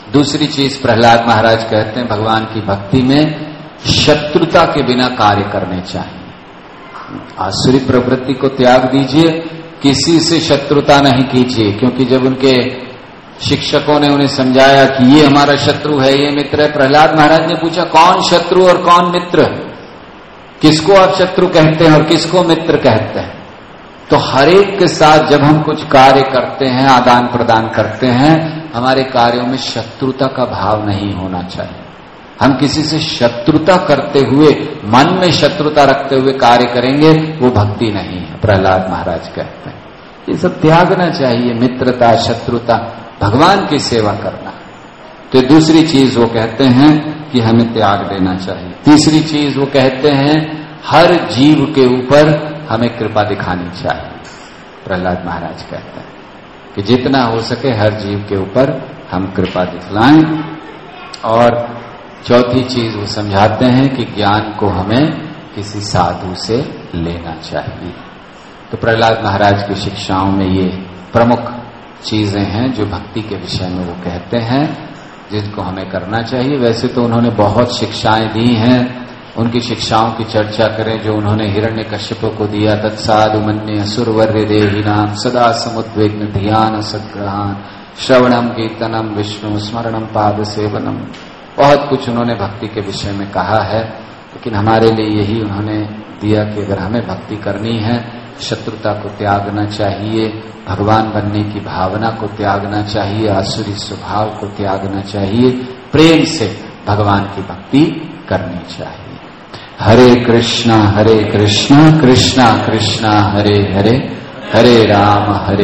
दूसरी चीज प्रहलाद महाराज कहते हैं भगवान की भक्ति में शत्रुता के बिना कार्य करने चाहिए। आसुरी प्रवृत्ति को त्याग दीजिए, किसी से शत्रुता नहीं कीजिए, क्योंकि जब उनके शिक्षकों ने उन्हें समझाया कि ये हमारा शत्रु है, ये मित्र है, प्रहलाद महाराज ने पूछा कौन शत्रु और कौन मित्र, किसको आप शत्रु कहते हैं और किसको मित्र कहते हैं। तो हर एक के साथ जब हम कुछ कार्य करते हैं, आदान प्रदान करते हैं, हमारे कार्यों में शत्रुता का भाव नहीं होना चाहिए। हम किसी से शत्रुता करते हुए, मन में शत्रुता रखते हुए कार्य करेंगे, वो भक्ति नहीं है, प्रहलाद महाराज कहते हैं। ये सब त्यागना चाहिए, मित्रता, शत्रुता, भगवान की सेवा करना। तो दूसरी चीज वो कहते हैं कि हमें त्याग देना चाहिए। तीसरी चीज वो कहते हैं हर जीव के ऊपर हमें कृपा दिखानी चाहिए। प्रहलाद महाराज कहते हैं कि जितना हो सके हर जीव के ऊपर हम कृपा दिखलाएं। और चौथी चीज वो समझाते हैं कि ज्ञान को हमें किसी साधु से लेना चाहिए। तो प्रहलाद महाराज की शिक्षाओं में ये प्रमुख चीजें हैं जो भक्ति के विषय में वो कहते हैं, जिनको हमें करना चाहिए। वैसे तो उन्होंने बहुत शिक्षाएं दी हैं, उनकी शिक्षाओं की चर्चा करें जो उन्होंने हिरण्यकश्यप को दिया, तत्साधु मन्ये असुरवर्य देहिनाम सदा समुद्विग्न ध्यान सद्ग्रहान श्रवणम कीर्तनम विष्णु स्मरणम पाद सेवनम। बहुत कुछ उन्होंने भक्ति के विषय में कहा है, लेकिन हमारे लिए यही उन्होंने दिया कि अगर हमें भक्ति करनी है, शत्रुता को त्यागना चाहिए, भगवान बनने की भावना को त्यागना चाहिए, आसुरी स्वभाव को त्यागना चाहिए, प्रेम से भगवान की भक्ति करनी चाहिए। हरे कृष्णा कृष्णा कृष्णा हरे हरे, हरे राम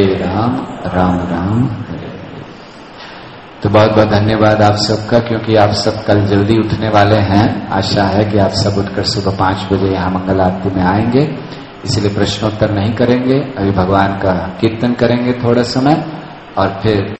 राम राम हरे हरे। तो बहुत बहुत धन्यवाद आप सबका, क्योंकि आप सब कल जल्दी उठने वाले हैं। आशा है कि आप सब उठकर सुबह 5 बजे यहाँ मंगल आरती में आएंगे, इसलिए प्रश्नोत्तर नहीं करेंगे। अभी भगवान का कीर्तन करेंगे थोड़ा समय और फिर